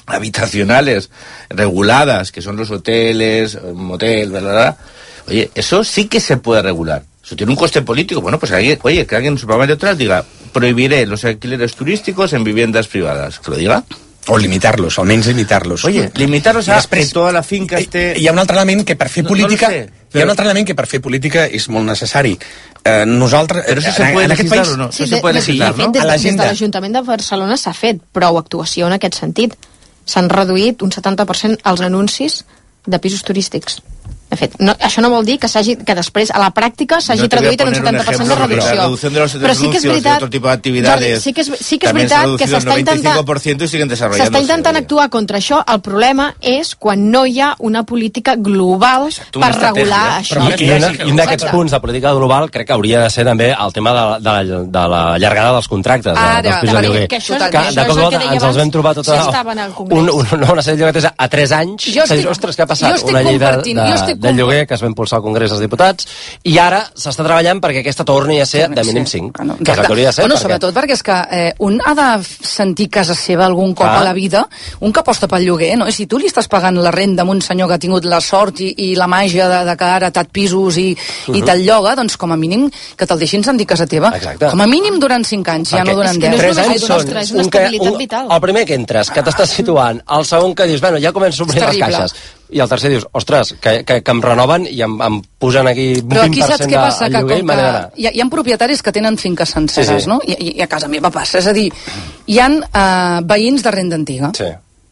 habitacionales reguladas, que son los hoteles, motel, bla, bla, bla, oye, eso sí que se puede regular. Eso tiene un coste político. Bueno, pues alguien, oye, que alguien en su programa electoral diga, prohibiré los alquileres turísticos en viviendas privadas. Que lo diga. O limitar-los, almenys limitar-los. Oye, limitar-los a després, que tota la finca esté... Hi ha un altre element que per fer política... No, no sé, però... Hi ha un altre element que per fer política és molt necessari. Eh, nosaltres... Però això se puede legislar país... o no? Sí, se puede legislar, no? De, fet, des de l'Ajuntament de Barcelona s'ha fet prou actuació en aquest sentit. S'han reduït un setanta per cent els anuncis de pisos turístics. De fet, no, això no vol dir que, que després, a la pràctica, s'hagi no traduït en un setanta per cent de reducció. Però sí que és veritat, Jordi, sí que és, sí que és veritat que s'està intentant, s'està intentant actuar contra això. El problema és quan no hi ha una política global per regular això. I, i un d'aquests punts de política global crec que hauria de ser també el tema de, de, la, de la llargada dels contractes de, dels pisos de lloguer. Que això és, que, això és el que deia abans, vam trobar tota un, un, no, una sèrie de llogaters a tres anys. Ostres, què ha passat? Una llei de del lloguer que es va impulsar al Congrés dels Diputats i ara s'està treballant perquè aquesta torni a ser de mínim cinc, bueno, que és el que hauria de ser. Bueno, perquè... sobretot perquè és que eh, un ha de sentir casa seva algun cop ah. a la vida, un que aposta pel lloguer, no? I si tu li estàs pagant la renda a un senyor que ha tingut la sort i, i la màgia de, de que ara t'at pisos i, uh -huh. i te'l lloga, doncs com a mínim que te'l deixin sentir casa teva. Exacte. Com a mínim durant cinc anys, ja no durant deu. Tres anys són és una estabilitat vital. El primer que entres, que t'estàs situant, el segon que dius, bueno, ja començo a obrir les caixes, i el tercer dius, ostres, que, que, que em renoven i em, em posen aquí un vint per cent de lloguer i me n'he d'anar. Hi, hi ha propietaris que tenen finques senceres, sí, sí. no? I, I a casa meva passa. És a dir, hi ha uh, veïns de renda antiga. Sí.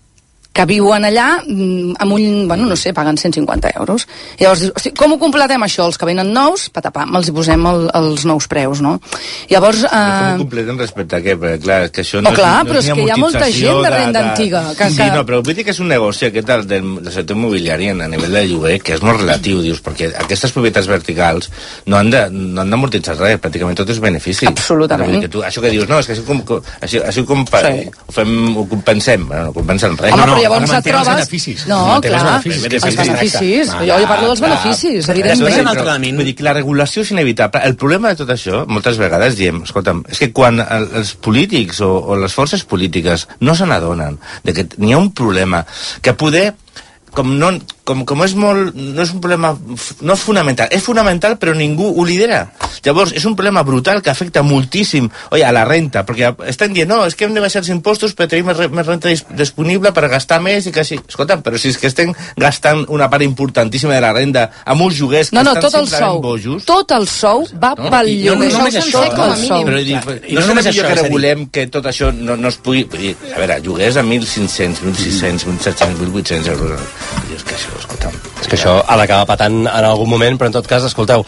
Que viuen allà amb un, bueno, no sé, paguen cent cinquanta euros. I llavors dius, hosti, com ho completem això? Els que venen nous, patapam, els hi posem el, els nous preus, no? Llavors... Eh... Com ho completem respecte a què? Perquè, clar, que això no, oh, clar, és, no però és, és que hi ha molta gent de renda de, de... antiga. Que, sí, que... no, però vull dir que és un negoci aquest del, del, del sector immobiliari a nivell de lloguer, que és molt relatiu, dius, perquè aquestes propietats verticals no han de, no han d'amortitzar res, pràcticament tot és benefici. Absolutament. Que tu, això que dius, no, és que això, com, així, així com, sí. ho, fem, ho compensem, bueno, no compensem res. Home, no, no, llavors et trobes... Beneficis. No, clar, els beneficis. Els beneficis. Ah, jo, jo parlo dels beneficis, evidentment. Però, vull dir que la regulació és inevitable. El problema de tot això, moltes vegades diem, escolta'm, és que quan el, els polítics o, o les forces polítiques no se n'adonen de que n'hi ha un problema, que poder, com no... Com, com és molt... no és un problema... no és fonamental, és fonamental però ningú ho lidera. Llavors, és un problema brutal que afecta moltíssim, oi, a la renta, perquè estan dient, no, és que hem de baixar els impostos per tenir més, més renta dis disponible per gastar més i que sí. Escolta, però si és que estem gastant una part importantíssima de la renda amb uns lloguers que no, no, estan tot el sou, bojos. Tot el sou va no? pel lloguer. No, no, només això, com a mínim. Però dic, i no, no només això que regulem que tot això no, no es pugui... Dir, a veure, lloguers a mil cinc-cents, mil sis-cents, mil set-cents, mil vuit-cents euros. I és que això, escolta'm... És que això ha d'acabar patant en algun moment, però en tot cas, escolteu,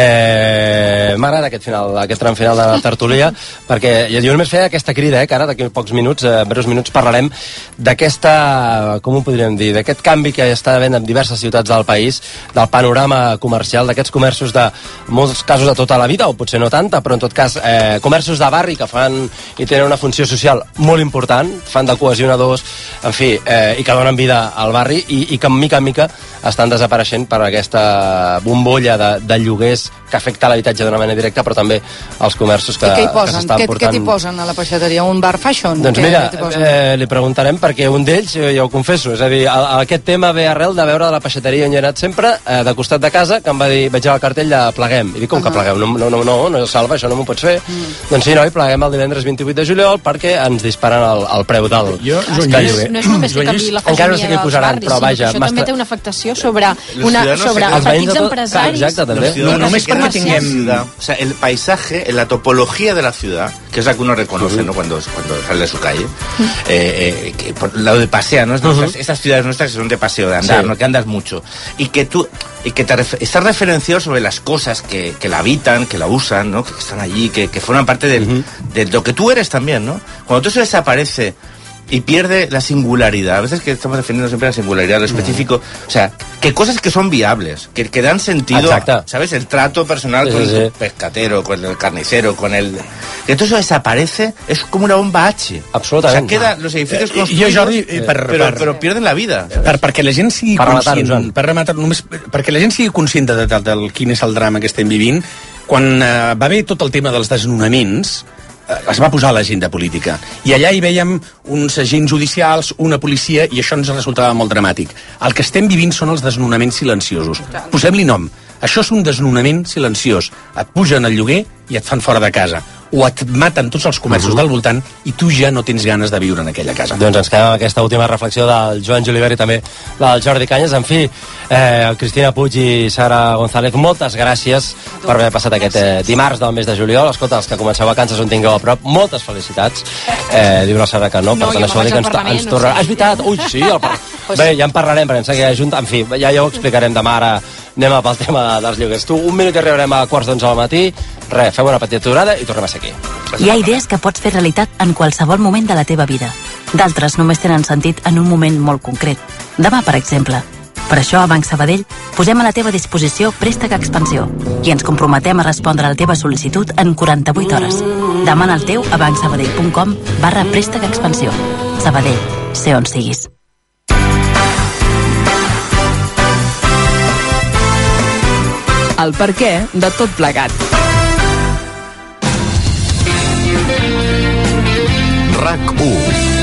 eh, m'agrada aquest final, aquest tram final de la tertúlia, perquè jo només feia aquesta crida, eh, que ara d'aquí pocs minuts, eh, breus minuts, parlarem d'aquesta, com ho podríem dir, d'aquest canvi que està havent en diverses ciutats del país, del panorama comercial, d'aquests comerços de molts casos de tota la vida, o potser no tanta, però en tot cas, eh, comerços de barri que fan i tenen una funció social molt important, fan de cohesionadors, en fi, eh, i que donen vida al barri, i, i que mica en mica estan desapareixent per aquesta bombolla de, de lloguers que afecta l'habitatge d'una manera directa, però també els comerços que, que s'estan què, portant... Què t'hi posen a la peixateria? Un bar fashion? Doncs mira, eh, li preguntarem perquè un d'ells, jo ja ho confesso, és a dir, a, a aquest tema ve arrel de veure la peixateria on hi he anat sempre, eh, de costat de casa, que em va dir, veig el cartell de pleguem, i dic, com uh -huh. que plegueu? No, no, no, no, no, Salva, això no m'ho pots fer. Mm. Doncs sí, noi, pleguem el divendres vint-i-vuit de juliol perquè ens disparen el, el preu del, jo, del lloguer. No és només que canvi la fesomia no dels barris, però, vaja, això també té una afectació sobre, una, sobre els petits empresaris. Exacte, també. No, només perquè tinguem... O sea, el paisaje, la topología de la ciudad, que es la que uno reconoce, uh-huh. ¿no? Cuando, cuando sale de su calle, eh, eh, que por lado de pasea, ¿no? Estas, uh-huh. estas ciudades nuestras que son de paseo, de andar, sí. ¿no? Que andas mucho. Y que tú, y que te refer estás referenciado sobre las cosas que, que la habitan, que la usan, ¿no? Que están allí, que, que forman parte del, uh-huh. de lo que tú eres también, ¿no? Cuando todo eso desaparece y pierde la singularidad, a veces que estamos defendiendo siempre la singularidad, lo específico, o sea, que cosas que son viables, que, que dan sentido, exacte. ¿sabes? El trato personal sí, con sí. el pescatero, con el carnicero, con el... Que todo eso desaparece, es como una bomba H. Absolutament. O sea, quedan los edificios eh, construidos, jo, Jordi, eh, per, però, per, però pierden la vida. Per, perquè la gent sigui per conscient, rematar, per rematar, només, perquè la gent sigui conscient de, de, de, del quin és el drama que estem vivint, quan eh, va haver tot el tema dels desnonaments, es va posar l'agenda política. I allà hi veiem uns agents judicials, una policia, i això ens resultava molt dramàtic. El que estem vivint són els desnonaments silenciosos. Posem-li nom. Això és un desnonament silenciós. Et pugen el lloguer i et fan fora de casa. O et maten tots els comerços uh-huh. del voltant i tu ja no tens ganes de viure en aquella casa. Doncs ens quedem amb aquesta última reflexió del Joan Julivert i també del Jordi Canyes. En fi, eh, Cristina Puig i Sara González, moltes gràcies per haver passat aquest eh, dimarts del mes de juliol. Escolta, els que comenceu vacances on tingueu a prop, moltes felicitats. Eh, diu la Sara que no, no per tant això vol dir que ens, ens tornarà... No sé. És veritat, ui, sí, el par... bé, ja en parlarem, perquè em sembla que hi ha junta... En fi, ja, ja ho explicarem demà, ara anem a pel tema dels lloguers. Tu, un minut i arribarem a quarts d'onze al matí. Res, feu una petita aturada i tornem a ser aquí. Hi ha idees que pots fer realitat en qualsevol moment de la teva vida. D'altres només tenen sentit en un moment molt concret. Demà, per exemple. Per això, a Banc Sabadell, posem a la teva disposició Préstec Expansió i ens comprometem a respondre a la teva sol·licitud en quaranta-vuit hores. Demana el teu a bancsabadell.com barra Préstec Expansió. Sabadell, sé on siguis. El perquè de tot plegat. RAC u.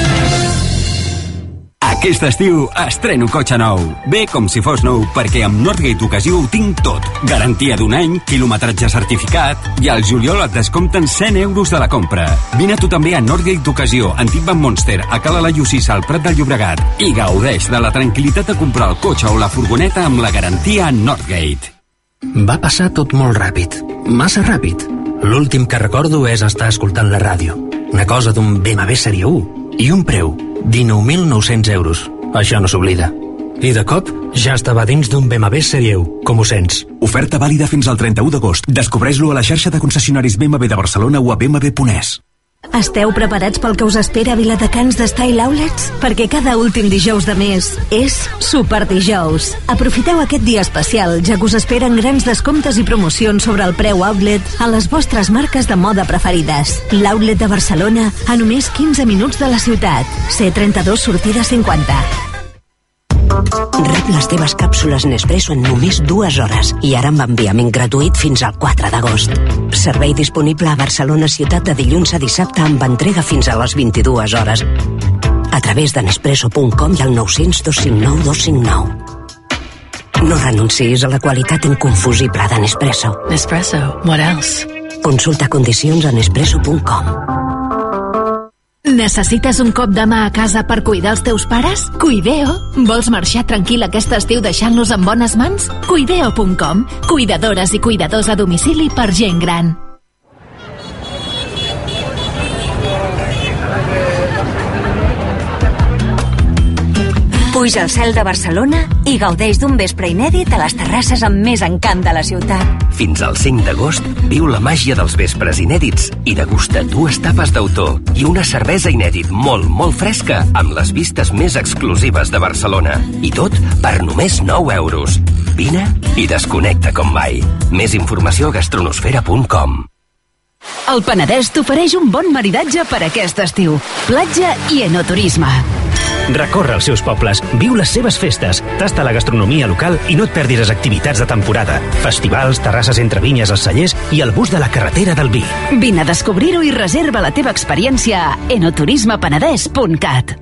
Aquest estiu estreno cotxe nou. Bé com si fos nou, perquè amb Northgate Ocasió ho tinc tot. Garantia d'un any, quilometratge certificat, i al juliol et descompten cent euros de la compra. Vine tu també a Northgate Ocasió, antic Van Monster, a Cala la Llossissa, al Prat del Llobregat, i gaudeix de la tranquil·litat de comprar el cotxe o la furgoneta amb la garantia Northgate. Va passar tot molt ràpid, massa ràpid. L'últim que recordo és estar escoltant la ràdio. Una cosa d'un B M W Sèrie u i un preu, dinou mil nou-cents euros. Això no s'oblida. I de cop ja estava dins d'un B M W Sèrie u, com ho sents. Oferta vàlida fins al trenta-u d'agost. Descobreix-lo a la xarxa de concessionaris B M W de Barcelona o a b m w punt e s. Esteu preparats pel que us espera a Viladecans d'Style Outlets? Perquè cada últim dijous de mes és Super Dijous. Aprofiteu aquest dia especial, ja que us esperen grans descomptes i promocions sobre el preu outlet a les vostres marques de moda preferides. L'outlet de Barcelona, a només quinze minuts de la ciutat. C trenta-dos, sortida cinquanta. Rep les teves càpsules Nespresso en només dues hores i ara amb enviament gratuït fins al quatre d'agost. Servei disponible a Barcelona ciutat de dilluns a dissabte amb entrega fins a les vint-i-dues hores a través de nespresso punt com i al nou zero dos cinc nou dos cinc nou. No renunciïs a la qualitat inconfusible de Nespresso. Nespresso, what else? Consulta condicions a nespresso punt com. Necessites un cop de mà a casa per cuidar els teus pares? Cuideo. Vols marxar tranquil aquest estiu deixant-los en bones mans? Cuideo punt com. Cuidadores i cuidadors a domicili per gent gran. Puja al cel de Barcelona i gaudeix d'un vespre inèdit a les terrasses amb més encant de la ciutat. Fins al cinc d'agost, viu la màgia dels vespres inèdits i degusta dues tapes d'autor i una cervesa inèdit molt, molt fresca amb les vistes més exclusives de Barcelona. I tot per només nou euros. Vine i desconnecta com mai. Més informació a gastronosfera punt com. El Penedès t'ofereix un bon maridatge per aquest estiu. Platja i enoturisme. Recorre els seus pobles, viu les seves festes, tasta la gastronomia local i no et perdis les activitats de temporada. Festivals, terrasses entre vinyes als cellers i el bus de la carretera del vi. Vine a descobrir-ho i reserva la teva experiència a enoturismepenedès punt cat.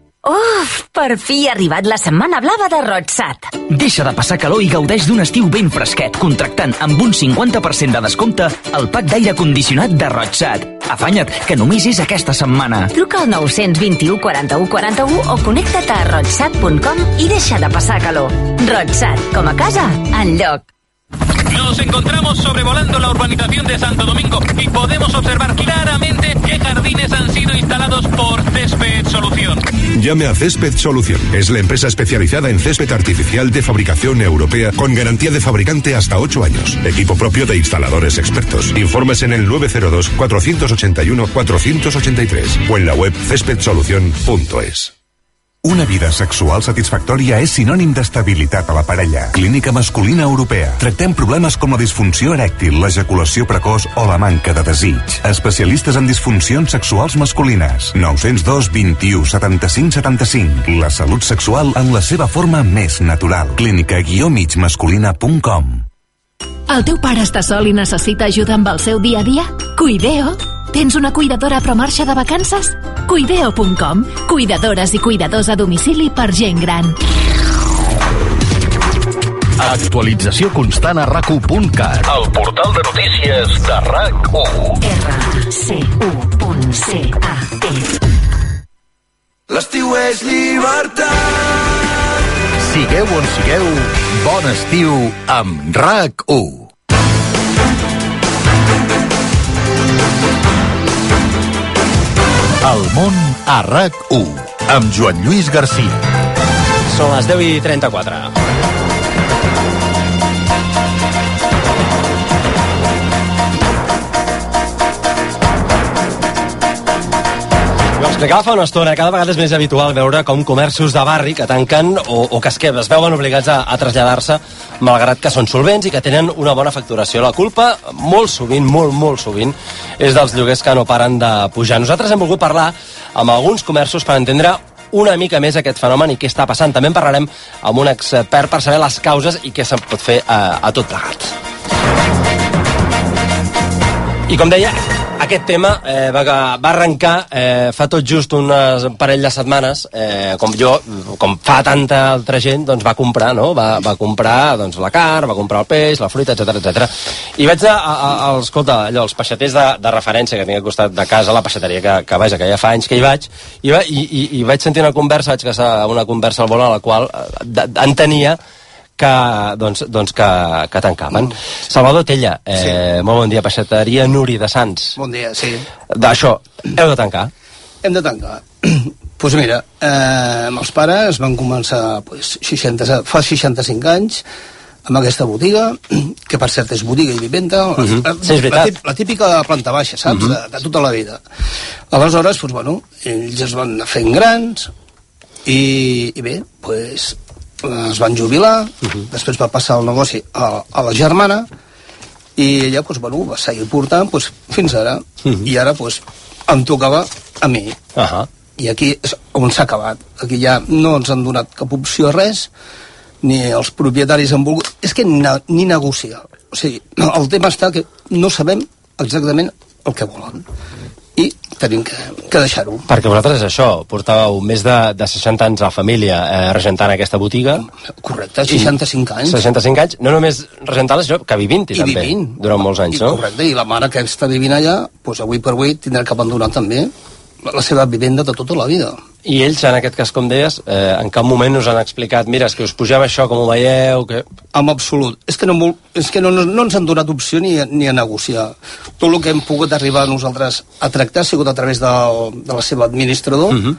Uf, per fi ha arribat la setmana blava de Rotsat. Deixa de passar calor i gaudeix d'un estiu ben fresquet, contractant amb un cinquanta per cent de descompte el pack d'aire condicionat de Rotsat. Afanya't, que només és aquesta setmana. Truca al nou dos u, quaranta-u, quaranta-u o connecta't a rotsat punt com i deixa de passar calor. Rotsat, com a casa, enlloc. Nos encontramos sobrevolando la urbanización de Santo Domingo y podemos observar claramente qué jardines han sido instalados por Césped Solución. Llame a Césped Solución. Es la empresa especializada en césped artificial de fabricación europea con garantía de fabricante hasta ocho años. Equipo propio de instaladores expertos. Informes en el nueve cero dos, cuatro ocho uno, cuatro ocho tres o en la web césped solución punto es. Una vida sexual satisfactòria és sinònim d'estabilitat a la parella. Clínica Masculina Europea. Tractem problemes com la disfunció erèctil, l'ejaculació precoç o la manca de desig. Especialistes en disfuncions sexuals masculines. nou zero dos, vint-i-u, setanta-cinc, setanta-cinc. La salut sexual en la seva forma més natural. Clínica guió mig masculina punt com. El teu pare està sol i necessita ajuda amb el seu dia a dia? Cuideo. Tens una cuidadora però marxa de vacances? Cuideo punt com. Cuidadores i cuidadors a domicili per gent gran. Actualització constant a rac u punt cat. El portal de notícies de RAC u. R C U punt C A T. L'estiu és llibertat. Sigueu on sigueu, bon estiu amb RAC u. El món a RAC u, amb Joan Lluís Garcia. Són les deu i trenta-quatre. Ho explicava fa una estona, cada vegada és més habitual veure com comerços de barri que tanquen o, o que es, que es veuen obligats a, a traslladar-se malgrat que són solvents i que tenen una bona facturació. La culpa, molt sovint, molt, molt sovint, és dels lloguers que no paren de pujar. Nosaltres hem volgut parlar amb alguns comerços per entendre una mica més aquest fenomen i què està passant. També en parlarem amb un expert per saber les causes i què se'n pot fer a, a tot plegat. I com deia, aquest tema eh, va, va arrencar eh, fa tot just unes parell de setmanes, eh, com jo, com fa tanta altra gent, doncs va comprar, no? Va, va comprar doncs, la carn, va comprar el peix, la fruita, etcètera, etcètera. I vaig a, a, a, escolta, allò, els peixaters de, de referència que tinc al costat de casa, la peixateria que, que, vaja, que ja fa anys que hi vaig, i, va, i, i, i vaig sentir una conversa, vaig caçar una conversa al vol a la qual eh, entenia que, doncs, doncs que, que tancaven. Mm. Salvador Tella, eh, sí. Molt bon dia, peixateria Nuri de Sants. Bon dia, sí. D'això, heu de tancar? Hem de tancar. Doncs pues mira, eh, els pares van començar pues, seixanta, fa seixanta-cinc anys amb aquesta botiga, que per cert és botiga i vivenda, uh -huh. la, sí, és la, la típica planta baixa, saps? Uh -huh. de, de tota la vida. Aleshores, pues, bueno, ells es van anar fent grans i, i bé, pues, es van jubilar, uh-huh. després va passar el negoci a, a la germana i ella pues, bueno, va seguir portant pues, fins ara, uh-huh. i ara pues, em tocava a mi. Uh-huh. I aquí és on s'ha acabat. Aquí ja no ens han donat cap opció a res, ni els propietaris han volgut... És que ni, ni negociar. O sigui, el tema està que no sabem exactament el que volen. I tenim que, que deixar-ho. Perquè vosaltres, això, portàveu més de, de seixanta anys a la família eh, regentant aquesta botiga. Correcte, seixanta-cinc anys. seixanta-cinc anys, no només regentant-la, sinó que vivint-hi també, vivint. Durant molts anys, I, no? Correcte, i la mare que està vivint allà, doncs avui per avui tindrà que abandonar també la seva vivenda de tota la vida. I ells, en aquest cas, com deies, eh, en cap moment us han explicat, mira, és que us pugem això, com ho veieu, que... En absolut. És que no, és que no, no ens han donat opció ni, ni a negociar. Tot el que hem pogut arribar nosaltres a tractar ha sigut a través de, de la seva administrador. Uh-huh.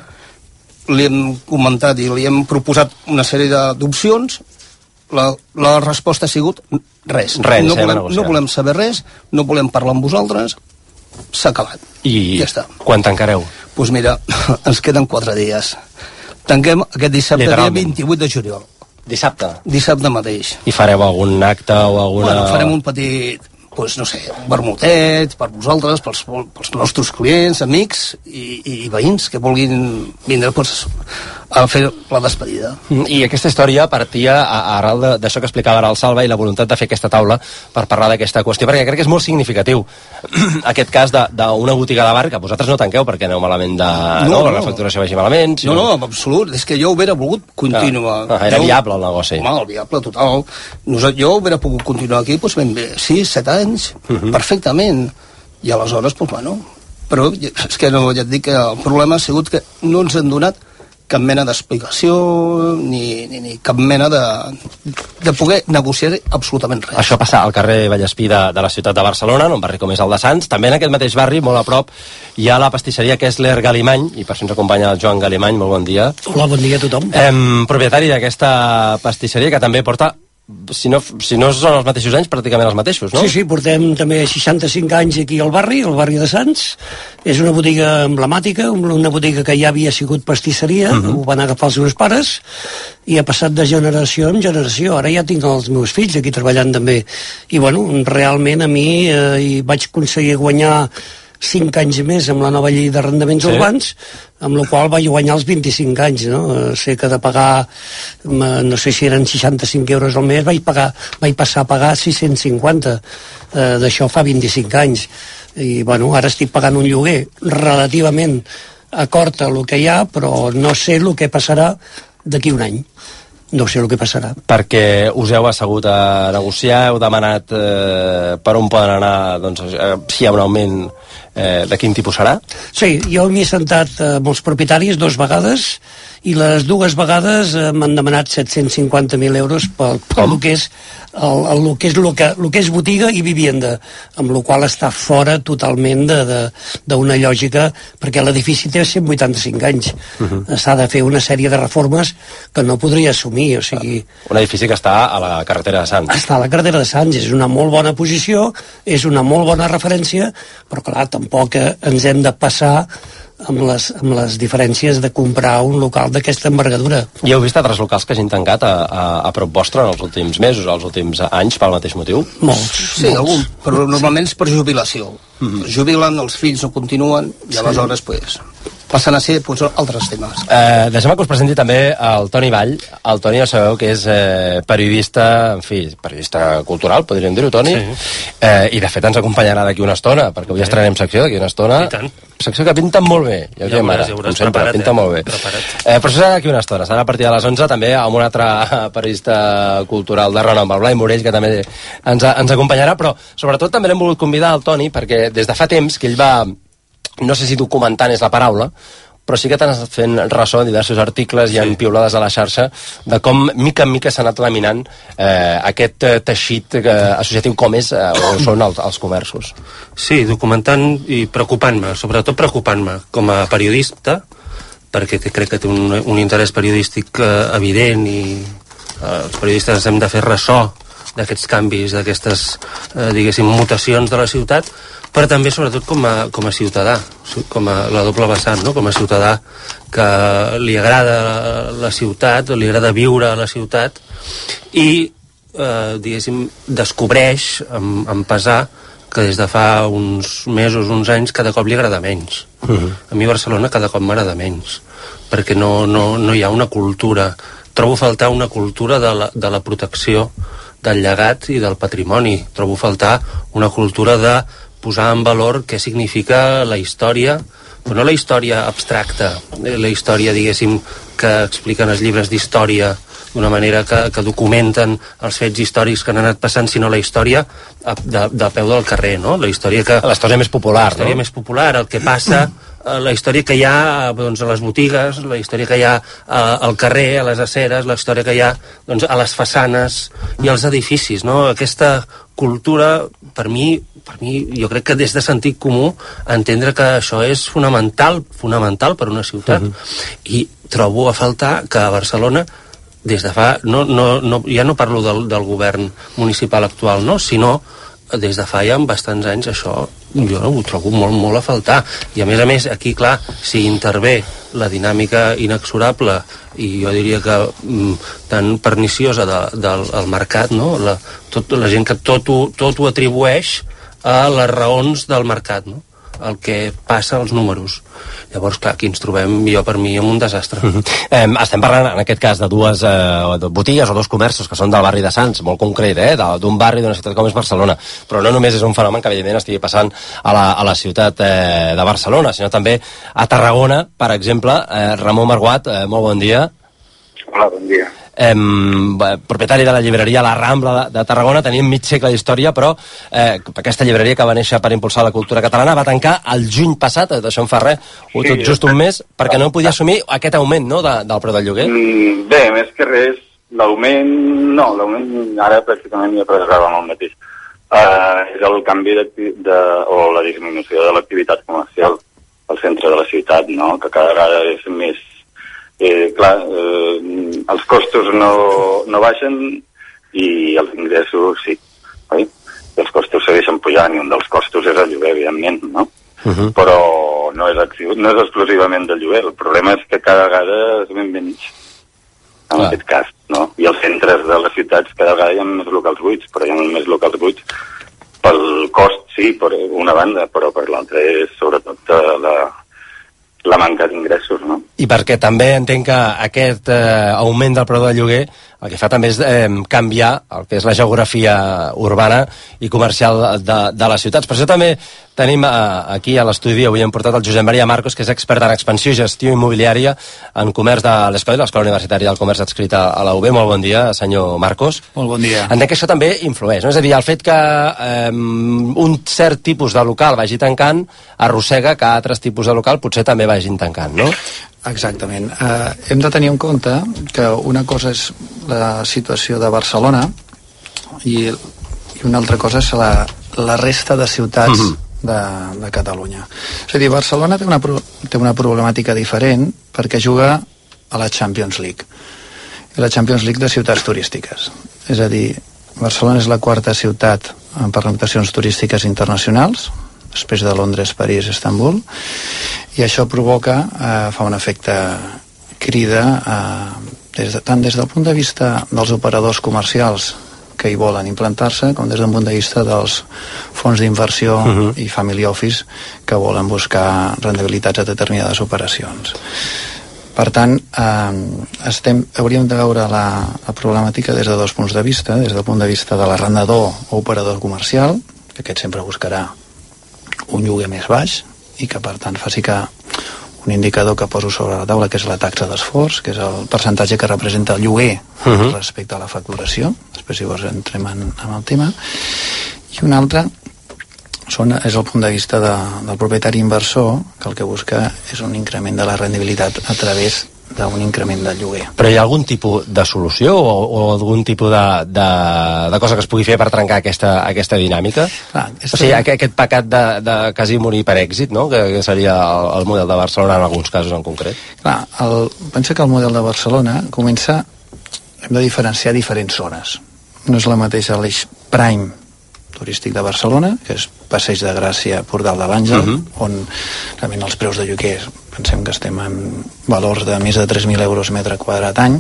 Li hem comentat i li hem proposat una sèrie d'opcions. La, la resposta ha sigut res. Res, no, volem, no volem saber res, no volem parlar amb vosaltres, s'ha acabat. I ja està. Quan tancareu? Doncs pues mira, ens queden quatre dies. Tanquem aquest dissabte, dia vint-i-vuit de juliol. Dissabte? Dissabte mateix. I fareu algun acte o alguna... Bueno, farem un petit, pues, no sé, un vermutet per vosaltres, pels, pels nostres clients, amics i, i veïns que vulguin vindre pues, a fer la despedida. I aquesta història partia arrel d'això que explicava ara el Salva i la voluntat de fer aquesta taula per parlar d'aquesta qüestió, perquè crec que és molt significatiu aquest cas d'una botiga de barri, que vosaltres no tanqueu perquè aneu malament de... No, no, no. La facturació vagi malament... Sinó... No, no, en absolut, és que jo hubiera volgut continuar. Ah, ah, era jo... viable el negoci. Home, el viable, total. Jo hubiera pogut continuar aquí, doncs ben bé, sis, set anys, uh -huh. perfectament. I aleshores, doncs bueno, però és que no, ja et dic que el problema ha sigut que no ens han donat cap mena d'explicació ni, ni, ni cap mena de, de poder negociar absolutament res. Això passa al carrer Vallespí de, de la ciutat de Barcelona, en un barri com és el de Sants. També en aquest mateix barri, molt a prop, hi ha la pastisseria Kessler Galimany, i per això ens acompanya el Joan Galimany. Molt bon dia. Hola, bon dia a tothom. Eh, propietari d'aquesta pastisseria, que també porta, si no, si no són els mateixos anys, pràcticament els mateixos, no? Sí, sí, portem també seixanta-cinc anys aquí al barri, al barri de Sants. És una botiga emblemàtica, una botiga que ja havia sigut pastisseria, uh-huh. ho van agafar els meus pares, i ha passat de generació en generació. Ara ja tinc els meus fills aquí treballant també. I, bueno, realment a mi eh, vaig aconseguir guanyar cinc anys més amb la nova llei d'arrendaments sí. urbans, amb la qual vaig guanyar els vint-i-cinc anys, no? Sé que de pagar, no sé si eren seixanta-cinc euros al mes, vaig, pagar, vaig passar a pagar sis-cents cinquanta, eh, d'això fa vint-i-cinc anys. I, bueno, ara estic pagant un lloguer relativament acord a el que hi ha, però no sé el que passarà d'aquí un any. No sé el que passarà. Perquè us heu assegut a negociar, heu demanat eh, per on poden anar, doncs, eh, si hi ha un augment, eh, de quin tipus serà? Sí, jo m'hi he sentat amb els propietaris dues vegades, i les dues vegades eh, m'han demanat set-cents cinquanta mil euros pel, pel que és el, el, el, que és, el, que, el que és botiga i vivienda, amb la qual està fora totalment d'una lògica, perquè l'edifici té cent vuitanta-cinc anys. Uh-huh. S'ha de fer una sèrie de reformes que no podria assumir, o sigui... Un edifici que està a la carretera de Sants. Està a la carretera de Sants, és una molt bona posició, és una molt bona referència, però clar, tampoc ens hem de passar amb les, amb les diferències de comprar un local d'aquesta envergadura. I heu vist altres locals que hagin tancat a, a, a prop vostre en els últims mesos, els últims anys, pel mateix motiu? Molts. Sí, molts. algun, però normalment és per jubilació. Mm-hmm. Jubilen, els fills no continuen, i Sí. aleshores, pues, passen a ser pues, altres temes. Eh, deixem que us presenti també el Toni Vall. El Toni, ja sabeu que és eh, periodista, en fi, periodista cultural, podríem dir-ho, Toni. Sí. Eh, I, de fet, ens acompanyarà d'aquí una estona, perquè avui estrenem secció d'aquí una estona. I tant. Secció que pinta molt bé. Ja ho diem ara, ja com sempre, preparat, pinta eh? molt bé. Eh, però això serà d'aquí una estona. Serà a partir de les onze, també, amb un altre periodista cultural de renom, el Blai Morell, que també ens, ens acompanyarà, però sobretot també l'hem volgut convidar al Toni, perquè des de fa temps que ell va, no sé si documentant és la paraula, però sí que t'han estat fent ressò en diversos articles, sí. I en piulades a la xarxa, de com mica en mica s'ha anat laminant eh, aquest eh, teixit eh, associatiu com és eh, o són els, els comerços. Sí, documentant i preocupant-me, sobretot preocupant-me com a periodista, perquè crec que té un, un interès periodístic eh, evident i eh, els periodistes hem de fer ressò d'aquests canvis, d'aquestes, eh, diguéssim, mutacions de la ciutat, però també sobretot com a, com a ciutadà, com a la doble vessant, no? Com a ciutadà que li agrada la ciutat, li agrada viure a la ciutat i, eh, diguéssim, descobreix amb, amb pesar que des de fa uns mesos, uns anys, cada cop li agrada menys. Uh-huh. A mi Barcelona cada cop m'agrada menys, perquè no, no, no hi ha una cultura. Trobo faltar una cultura de la, de la protecció del llegat i del patrimoni. Trobo faltar una cultura de posar en valor què significa la història, però no la història abstracta, la història, diguéssim, que expliquen els llibres d'història d'una manera que, que documenten els fets històrics que han anat passant, sinó la història de, de peu del carrer, no? La història que... La història més popular, la història no? més popular, el que passa, la història que hi ha doncs, a les botigues, la història que hi ha al carrer, a les aceres, la història que hi ha doncs, a les façanes i als edificis, no? Aquesta cultura, per mi, per mi, jo crec que des de sentit comú entendre que això és fonamental, fonamental per una ciutat. Uh-huh. I trobo a faltar que a Barcelona des de fa, no, no, no, ja no parlo del, del govern municipal actual, no, sinó des de fa ja bastants anys això jo ho trobo molt, molt a faltar. I a més a més, aquí, clar, si intervé la dinàmica inexorable i jo diria que mm, tan perniciosa de, del el mercat, no? La, tot, la gent que tot ho, tot ho atribueix a les raons del mercat, no? El que passa als números. Llavors, clar, aquí ens trobem, jo per mi, amb un desastre. Uh-huh. eh, estem parlant, en aquest cas, de dues eh, botigues o dos comerços que són del barri de Sants, molt concret, eh, d'un barri d'una ciutat com és Barcelona. Però no només és un fenomen que, evidentment, estigui passant a la, a la ciutat eh, de Barcelona, sinó també a Tarragona, per exemple. Eh, Ramon Marguat, eh, molt bon dia. Hola, bon dia. Eh, propietari de la llibreria La Rambla de, de Tarragona, tenim mig segle d'història, però eh, aquesta llibreria que va néixer per impulsar la cultura catalana va tancar el juny passat, d'això en fa res, sí, tot just un mes, perquè no podia assumir aquest augment, no?, de, del preu del lloguer. Mm, bé, més que res, l'augment, no, l'augment ara pràcticament ja preservava el mateix. Uh, és el canvi de, de, o la disminució de l'activitat comercial al centre de la ciutat, no?, que cada vegada és més... Eh, clar, eh, els costos no, no baixen i els ingressos sí, oi? I els costos segueixen pujant i un dels costos és el lloguer, evidentment, no? Uh-huh. Però no és, no és exclusivament del lloguer, el problema és que cada vegada és ben menys, en clar. Aquest cas, no? I els centres de les ciutats cada vegada hi ha més locals buits, però hi ha més locals buits pel cost, sí, per una banda, però per l'altra és sobretot la, la manca d'ingressos, no? I perquè també entenc que aquest eh, augment del preu del lloguer el que fa també és eh, canviar el que és la geografia urbana i comercial de, de les ciutats. Per això també tenim eh, aquí a l'estudi, avui hem portat el Josep Maria Marcos, que és expert en expansió i gestió immobiliària en comerç de l'Escola, l'Escola Universitària del Comerç adscrita a la U B. Molt bon dia, senyor Marcos. Molt bon dia. Entenc que això també influeix, no? És a dir, el fet que eh, un cert tipus de local vagi tancant arrossega que altres tipus de local potser també vagin tancant, no? Exactament. Eh, hem de tenir en compte que una cosa és la situació de Barcelona i, i una altra cosa és la, la resta de ciutats mm-hmm. de, de Catalunya. És a dir, Barcelona té una, té una problemàtica diferent perquè juga a la Champions League. I la Champions League de ciutats turístiques. És a dir, Barcelona és la quarta ciutat en pernoctacions turístiques internacionals, després de Londres, París, Istanbul, i això provoca, eh, fa un efecte crida, eh, des de, tant des del punt de vista dels operadors comercials que hi volen implantar-se, com des del punt de vista dels fons d'inversió uh-huh. i family office que volen buscar rendibilitats a determinades operacions. Per tant, eh, estem, hauríem de veure la, la problemàtica des de dos punts de vista, des del punt de vista de l'arrendador o operador comercial, que aquest sempre buscarà un lloguer més baix i que per tant faci que un indicador que poso sobre la taula, que és la taxa d'esforç, que és el percentatge que representa el lloguer uh-huh. respecte a la facturació, després si vols entrem en, en el tema, i un altre són, és el punt de vista de, del propietari inversor, que el que busca és un increment de la rendibilitat a través d'un increment del lloguer. Però hi ha algun tipus de solució o, o algun tipus de, de, de cosa que es pugui fer per trencar aquesta, aquesta dinàmica? Clar, o sigui, aquest, aquest pecat de, de quasi morir per èxit, no? que, que seria el, el model de Barcelona en alguns casos en concret. Clar, el, pensa que el model de Barcelona comença, hem de diferenciar diferents zones. No és la mateixa l'eix prime turístic de Barcelona, que és Passeig de Gràcia, Portal de l'Àngel, uh-huh. on realment els preus de lloguer pensem que estem en valors de més de tres mil euros metre quadrat any.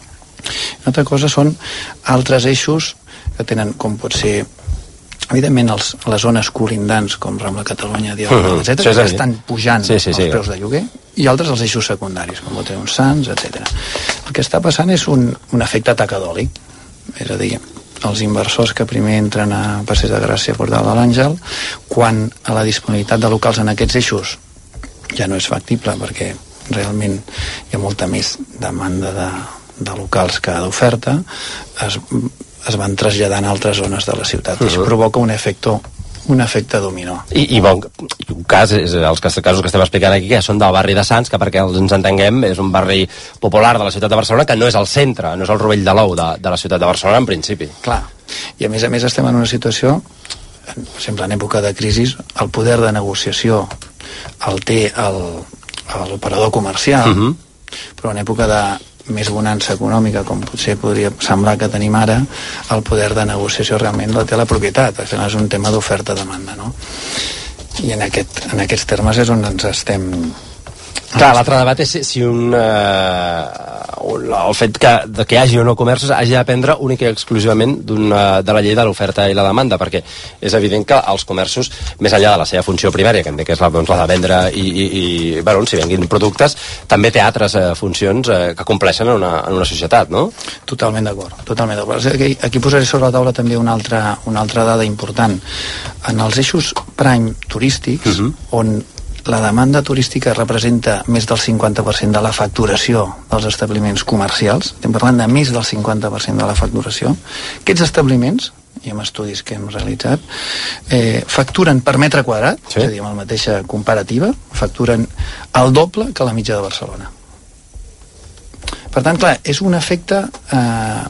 Una altra cosa són altres eixos que tenen, com pot ser evidentment els, les zones colindants com Rambla Catalunya, Diagonal, uh-huh. etcètera, sí, que estan pujant sí, sí, sí. els preus de lloguer, i altres els eixos secundaris, com pot ser uns Sants, etcètera. El que està passant és un, un efecte tacadòlic, és a dir, els inversors que primer entren a Passeig de Gràcia, Portal de l'Àngel, quan a la disponibilitat de locals en aquests eixos ja no és factible perquè realment hi ha molta més demanda de, de locals que d'oferta, es, es van traslladant a altres zones de la ciutat. Uh-huh. I això provoca un efecte un efecte dominó. I, i bon, un cas, és, els casos que estem explicant aquí, que són del barri de Sants, que perquè ens entenguem és un barri popular de la ciutat de Barcelona, que no és el centre, no és el rovell de l'ou de, de la ciutat de Barcelona en principi. Clar, i a més a més estem en una situació, per exemple en època de crisi, el poder de negociació el té l'operador comercial, uh-huh. però en època de més bonança econòmica, com potser podria semblar que tenim ara, el poder de negociació realment la té la propietat. Al final és un tema d'oferta-demanda, no? I en, aquest, en aquests termes és on ens estem... Clar, l'altre debat és si un, eh, un, el fet que, de que hi hagi o no comerços hagi de dependre única i exclusivament de la llei de l'oferta i la demanda, perquè és evident que els comerços, més enllà de la seva funció primària, que entenc que és la, doncs, la de vendre i, i, i bueno, si venguin productes, també té altres eh, funcions eh, que compleixen en una, en una societat, no? Totalment d'acord, totalment d'acord. Aquí, aquí posaré sobre la taula també una altra, una altra dada important. En els eixos prime turístics, uh-huh. on la demanda turística representa més del cinquanta per cent de la facturació dels establiments comercials, estem parlant de més del cinquanta per cent de la facturació, aquests establiments, i amb estudis que hem realitzat, eh, facturen per metre quadrat, sí. és a dir, amb la mateixa comparativa, facturen el doble que la mitja de Barcelona. Per tant, clar, és un efecte, eh,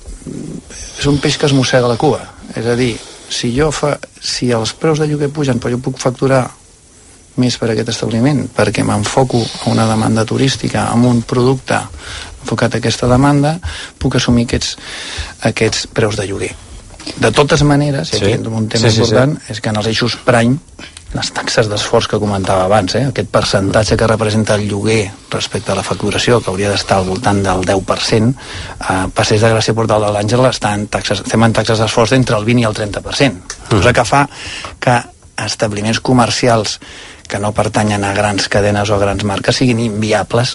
és un peix que es mossega la cua, és a dir, si, jo fa, si els preus de lloguer pugen però jo puc facturar més per aquest establiment, perquè m'enfoco a una demanda turística, amb un producte enfocat a aquesta demanda, puc assumir aquests, aquests preus de lloguer. De totes maneres, i aquí sí. un tema sí, important, sí, sí. és que en els eixos prime, les taxes d'esforç que comentava abans, eh, aquest percentatge que representa el lloguer respecte a la facturació, que hauria d'estar al voltant del deu per cent, a Passeig de Gràcia, Portal de l'Àngel, estan taxes, estem en taxes d'esforç d'entre el vint i el trenta per cent, mm. cosa que fa que establiments comercials que no pertanyen a grans cadenes o a grans marques siguin inviables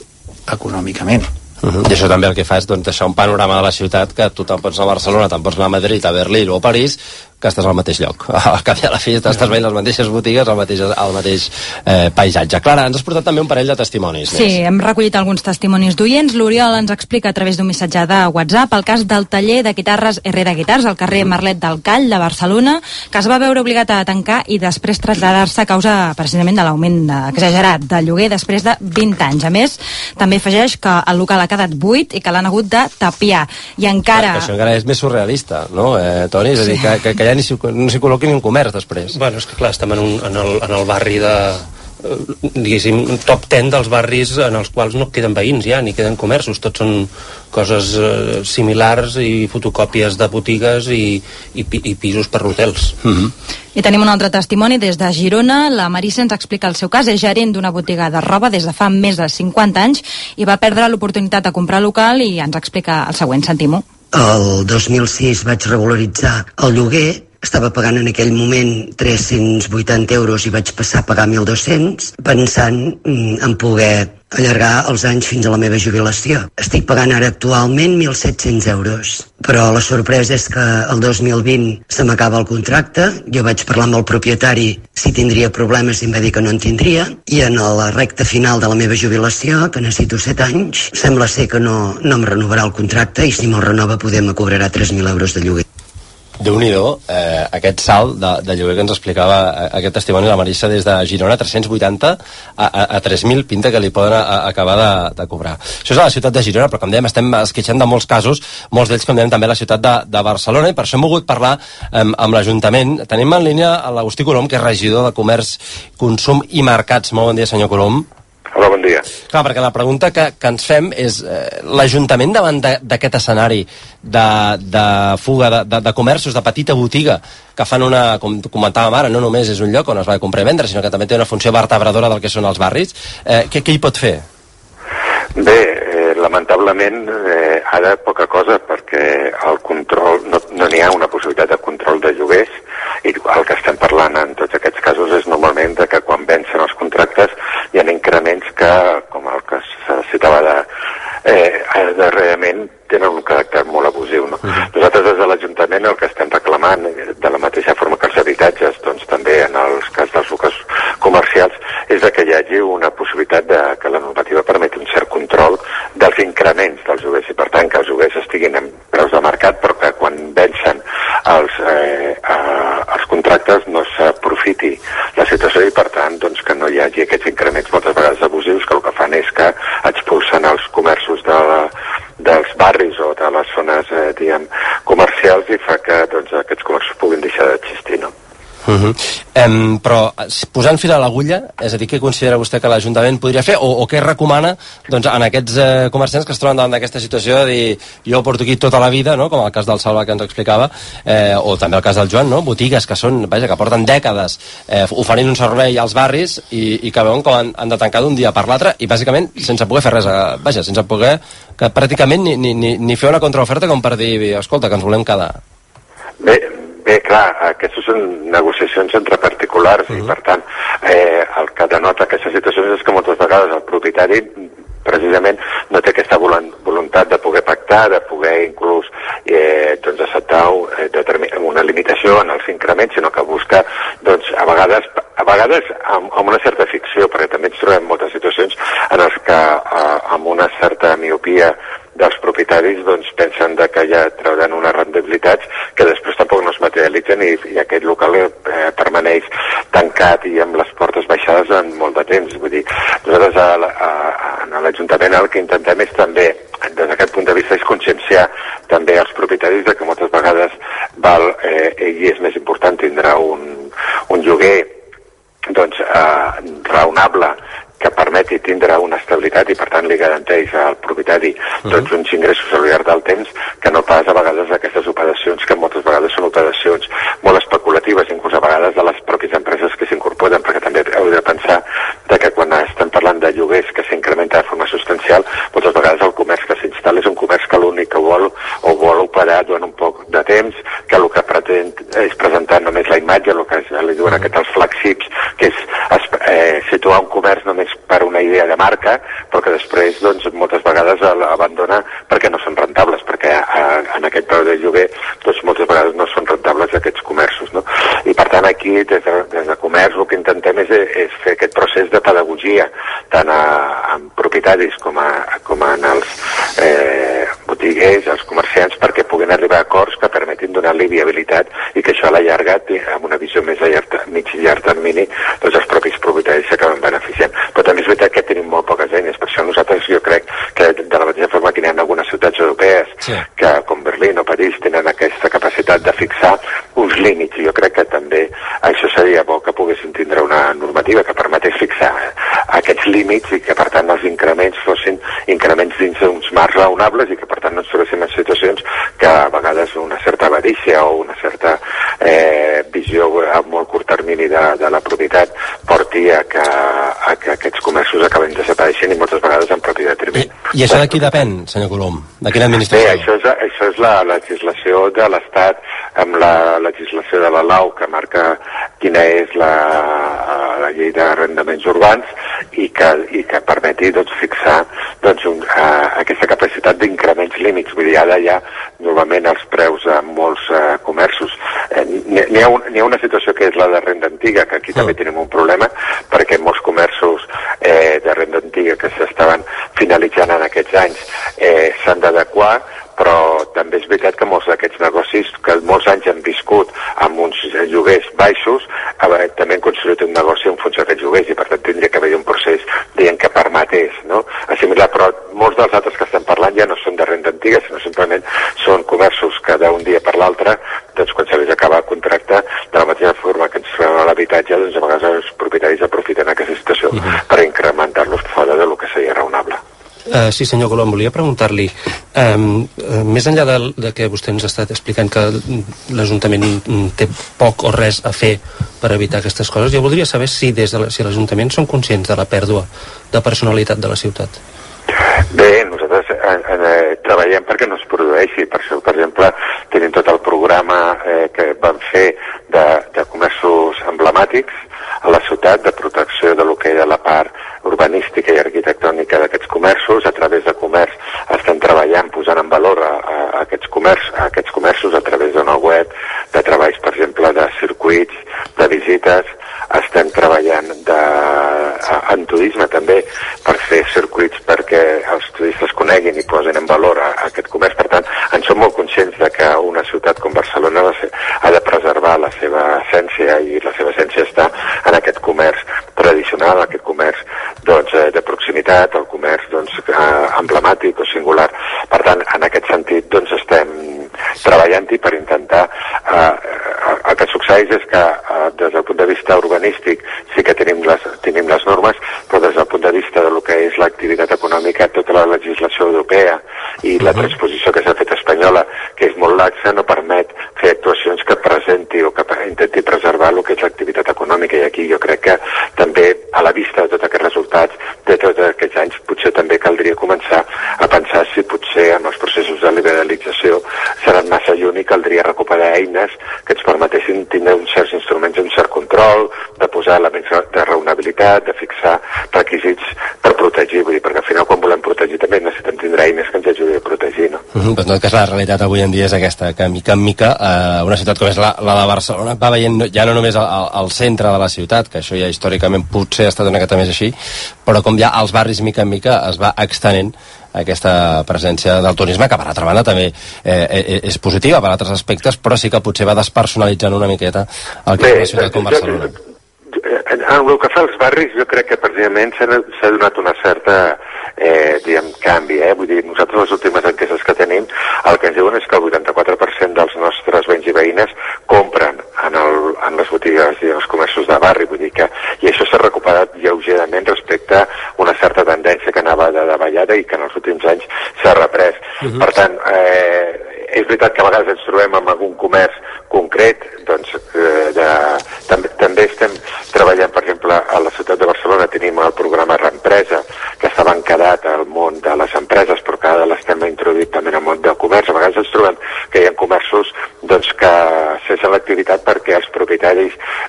econòmicament. Uh-huh. I això també el que fa és doncs, deixar un panorama de la ciutat que tu te'n pots anar a Barcelona, te'n pots anar a Madrid, a Berlín o a París, que estàs al mateix lloc. Al cap i a la fi estàs veient les mateixes botigues, al mateix, al mateix eh, paisatge. Clara, ens has portat també un parell de testimonis. Sí, més. Hem recollit alguns testimonis d'oients. L'Oriol ens explica a través d'un missatge de WhatsApp el cas del taller de guitarres Herrera Guitars al carrer Marlet del Call de Barcelona, que es va veure obligat a tancar i després traslladar-se a causa precisament de l'augment exagerat de lloguer després de vint anys. A més, també afegeix que el local ha quedat buit i que l'han hagut de tapiar. I encara... Clar, això encara és més surrealista, no, eh, Toni? És a dir, que, que, que ja ni si, no s'hi col·loqui ni un comerç després. Bueno, és que clar, estem en, un, en, el, en el barri de, diguéssim, un top ten dels barris en els quals no queden veïns ja, ni queden comerços, tots són coses eh, similars i fotocòpies de botigues i, i, i pisos per hotels. Mm-hmm. I tenim un altre testimoni des de Girona. La Marissa ens explica el seu cas. És gerent d'una botiga de roba des de fa més de cinquanta anys i va perdre l'oportunitat de comprar local i ens explica el següent. Sentim-ho. El dos mil sis vaig regularitzar el lloguer. Estava pagant en aquell moment tres-cents vuitanta euros i vaig passar a pagar mil dos-cents pensant en poder allargar els anys fins a la meva jubilació. Estic pagant ara actualment mil set-cents euros, però la sorpresa és que el dos mil vint se m'acaba el contracte. Jo vaig parlar amb el propietari si tindria problemes i em va dir que no en tindria, i en la recta final de la meva jubilació, que necessito set anys, sembla ser que no, no em renovarà el contracte i si me'l renova poder me cobrarà tres mil euros de lloguer. Déu-n'hi-do, eh, aquest salt de, de lloguer que ens explicava aquest testimoni de la Marissa des de Girona, tres-cents vuitanta a, a, a tres mil, pinta que li poden a, a acabar de, de cobrar. Això és a la ciutat de Girona, però com dèiem estem esquitxant de molts casos, molts d'ells com dèiem també a la ciutat de, de Barcelona, i per això hem volgut parlar eh, amb l'Ajuntament. Tenim en línia l'Agustí Colom, que és regidor de Comerç, Consum i Mercats. Molt bon dia, senyor Colom. Hola, bon dia. Clar, perquè la pregunta que, que ens fem és eh, l'Ajuntament davant d'aquest escenari de, de fuga de, de, de comerços, de petita botiga, que fan una, com comentàvem ara, no només és un lloc on es va a comprar i vendre, sinó que també té una funció vertebradora del que són els barris, eh, què, què hi pot fer? Bé, eh, lamentablement eh, ara poca cosa, perquè el control, no n'hi no ha una possibilitat de control de lloguers, i el que estem parlant en tots aquests casos és normalment de que quan vencen els contractes hi ha increments que, com el que se citava de, eh, darrerament, tenen un caràcter molt abusiu. No? Uh-huh. Nosaltres des de l'Ajuntament el que estem reclamant, de la mateixa forma que els habitatges, doncs també en els cas dels locals comercials, és de que hi hagi una possibilitat de que la normativa permeti un cert control dels increments dels lloguers, i per tant que els lloguers estiguin en preus de mercat, però que quan vencen els, eh, eh, els contractes no s'aprofiti la situació i per tant doncs, que no hi hagi aquests increments moltes vegades abusius, que el que fan és que expulsen els comerços de la, dels barris o de les zones eh, diguem, comercials, i fa que doncs, aquests comerços puguin deixar d'existir, no? Uh-huh. Um, però posant fil a l'agulla, és a dir, què considera vostè que l'Ajuntament podria fer, o, o què recomana doncs, en aquests eh, comerciants que es troben davant d'aquesta situació de dir, jo porto aquí tota la vida, no? Com el cas del Salva que ens explicava, eh, o també el cas del Joan, no? Botigues que són, vaja, que porten dècades eh, oferint un servei als barris i, i que veuen com han, han de tancar d'un dia per l'altre i bàsicament sense poder fer res, eh, vaja, sense poder que pràcticament ni, ni, ni, ni fer una contraoferta com per dir, escolta, que ens volem quedar. Bé, Bé, clar, aquestes són negociacions entre particulars, uh-huh. i per tant eh, el que denota aquestes situacions és que moltes vegades el propietari precisament no té aquesta voluntat de poder pactar, de poder inclús eh, doncs acceptar eh, una limitació en els increments, sinó que busca doncs, a vegades, a vegades amb, amb una certa ficció, perquè també ens trobem moltes situacions en les que eh, amb una certa miopia dels propietaris doncs, pensen de que ja trauran unes rendibilitats que després tampoc no es materialitzen i, i aquest local eh, permaneix tancat i amb les portes baixades en molt de temps. Vull dir, nosaltres a, a, a l'Ajuntament el que intentem és també, des d'aquest punt de vista, és conscienciar també als propietaris de que moltes vegades val, eh, ell és més important tindrà un, un lloguer doncs, eh, raonable que permeti tindre una estabilitat i per tant li garanteix al propietari tots uns ingressos al llarg del temps, que no pas a vegades aquestes operacions que moltes vegades són operacions molt especulatives, inclús a vegades de les pròpies empreses que s'incorporen, perquè també heu de pensar de que quan estem parlant de lloguers que s'incrementa de forma substancial, moltes vegades el comerç que s'instal·la és un comerç que l'únic que vol o vol operar durant un poc de temps, que el que pretén és presentar només la imatge, el que li diuen aquests els flagships, que és eh, situar un comerç només per una idea de marca, però que després doncs, moltes vegades abandona perquè no són rentables, perquè eh, en aquest preu de lloguer doncs, moltes vegades no són rentables aquests comerços, no? I per tant aquí des de, des de comerç el que intentem és, és fer aquest procés de pedagogia tant a, en propietaris com, a, com en els eh, botiguers, els comerciants, perquè puguin arribar a acords que permetin donar-li viabilitat i que això a la llarga, amb una visió més a llarg, mig i llarg termini, doncs els propis propietaris s'acaben beneficiant. Però també és veritat que tenim molt poques eines, per això nosaltres jo crec que de la mateixa forma que hi ha algunes ciutats europees sí. que com Berlín o París tenen aquesta capacitat de fixar uns límits, i jo crec que també això seria bo que poguessin tindre una normativa que permetés fixar aquests límits i que per tant els increments fossin increments dins d'uns marcs raonables i que per tant no ens trobéssim en situacions que a vegades una certa avarícia o una certa eh, visió a molt curt termini de, de la propietat porti a que, a que aquests comerços acaben desapareixent i moltes vegades en propi detriment. I, i això de qui depèn, senyor Colom? De quina administració? Bé, això és, això és la legislació de l'Estat amb la legislació de la Lau que marca quina és la, la llei d'arrendaments urbans i que, i que permeti doncs, fixar doncs, un, uh, aquesta capacitat d'increments límits. Vull dir, ara ja normalment els preus a molts uh, comerços. Eh, N'hi ha, un, ha una situació que és la de renda antiga, que aquí oh. també tenim un problema, perquè molts comerços eh, de renda antiga que s'estaven finalitzant en aquests anys eh, s'han d'adequar, però també és veritat que molts d'aquests negocis que molts anys han viscut amb uns lloguers baixos eh, també han construït un negoci en funció d'aquests lloguers i per tant tindria que haver un procés dient que permetés, no? Assimilar, però molts dels altres que estem parlant ja no són de renda antiga, sinó simplement són comerços que d'un dia per l'altre, doncs quan se les acaba el contracte, de la mateixa forma que ens fem a l'habitatge, doncs a vegades els propietaris aprofiten aquesta situació uh-huh. per incrementar-los fora de lo que seria raonable. Uh, sí, senyor Colom, volia preguntar-li um, uh, més enllà de, de que vostè ens ha estat explicant que l'Ajuntament té poc o res a fer per evitar aquestes coses, jo voldria saber si des de la, si l'Ajuntament són conscients de la pèrdua de personalitat de la ciutat. Bé, nosaltres eh, eh, treballem perquè no es produeixi, per això, per exemple, tenim tot el programa eh, que vam fer de, de comerços emblemàtics a la ciutat, de protecció de lo que era la part urbanística i arquitectònica d'aquests comerços. A través de comerç estem treballant, posant en valor a, a, a, aquests, comerç, a aquests comerços a través d'una web, de treballs, per exemple, de circuits, de visites. Estem treballant de, a, en turisme també per fer circuits perquè els turistes coneguin i posin en valor a, a aquest comerç. Per tant, en som molt conscients de que una ciutat com Barcelona ha de, ha de preservar la seva essència i la seva essència està en aquest comerç tradicional, aquest comerç doncs, eh, de proximitat, el comerç doncs, eh, emblemàtic o singular. Per tant, en aquest sentit doncs, estem treballant-hi per intentar eh, el que succeeix és que eh, des del punt de vista urbanístic sí que tenim les, tenim les normes, però des del punt de vista de lo que és l'activitat econòmica, tota la legislació europea i la transposició que s'ha fet espanyola, que és molt laxa, no permet fer actuacions que presenti o que intenti preservar el que és l'activitat econòmica. I aquí jo crec que també a la vista de tots aquests resultats de tots aquests anys potser també caldria començar a pensar si potser en els processos de liberalització seran massa lluny i caldria recuperar eines que ens permetessin tindre uns certs instruments, un cert control, de posar elements de raonabilitat, de fixar requisits per protegir, vull dir, perquè al final quan volem protegir també necessitem tindre eines que ens ajudi a protegir, no? Mm-hmm, doncs no, que la realitat avui en dia és aquesta, que mica en mica eh, una ciutat com és la, la de Barcelona va veient ja no només al, al centre de la ciutat, que això ja històricament potser ha estat una miqueta més així, però com ja als barris mica en mica es va extenent aquesta presència del turisme, que per altra banda també eh, és positiva per altres aspectes, però sí que potser va despersonalitzant una miqueta el que és una ciutat com Barcelona. En el que fa els barris jo crec que precisament s'ha donat una certa eh, diguem, canvi, eh? Vull dir, nosaltres les últimes enquestes que tenim el que ens diuen és que el vuitanta-quatre per cent dels nostres veïns i veïnes compren en, el, en les botigues i en els comerços de barri, vull dir que i això s'ha recuperat lleugerament respecte a una certa tendència que anava de davallada i que en els últims anys s'ha reprès. Uh-huh. Per tant, eh, és veritat que a vegades ens trobem amb algun comerç concret, doncs eh, de, també, també estem treballant, per exemple, a la ciutat de Barcelona tenim el programa Reempresa, que estava encadat al món de les empreses, però que ara l'estem introduït també en el món del comerç. A vegades ens trobem que hi ha comerços doncs, que cessen l'activitat perquè els propietaris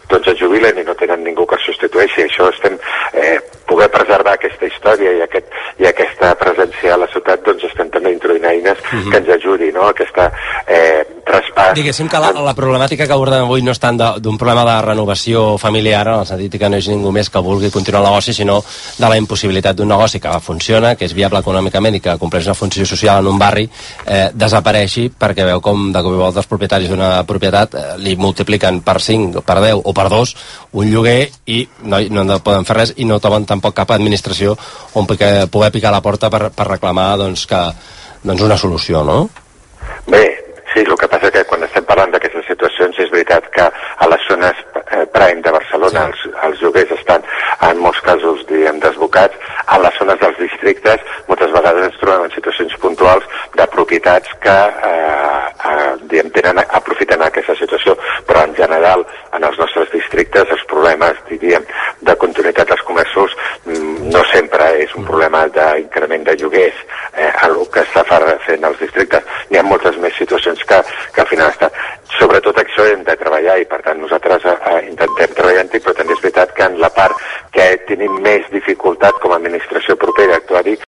doncs es jubilen i no tenen ningú que substitueixi. Això estem, eh, poder preservar aquesta història i, aquest, i aquesta presència a la ciutat, doncs estem també introduint eines uh-huh. que ens ajudi, no?, aquesta eh, traspàs. Diguéssim que la, la problemàtica que abordem avui no és tant d'un problema de renovació familiar, en el sentit que no és ningú més que vulgui continuar el negoci, sinó de la impossibilitat d'un negoci que funciona, que és viable econòmicament i que compleix una funció social en un barri, eh, desapareixi perquè veu com de cop i volta els propietaris d'una propietat eh, li multipliquen per cinc, per deu o per dos un lloguer i no, no poden fer res i no troben tampoc cap administració on poder, poder picar la porta per, per reclamar doncs, que, doncs una solució, no? Bé, sí, el que passa que quan estem parlant d'aquestes situacions és veritat que a les zones eh, prime de Barcelona sí. els, els lloguers estan en molts casos, diguem, desbocats. A les zones dels districtes moltes vegades ens trobem en situacions puntuals de propietats que eh, eh, diguem, tenen, aprofiten aquesta situació, però en general en els nostres districtes els problemes, diríem, de continuïtat dels comerços no sempre és un problema d'increment de lloguers, eh, el que està fent els districtes. Hi ha moltes més situacions que, que al final estan. Sobretot això hem de treballar i per tant nosaltres eh, intentem treballar-hi, però també és veritat que en la part que tenim més dificultat com a administració propera a actuar-hi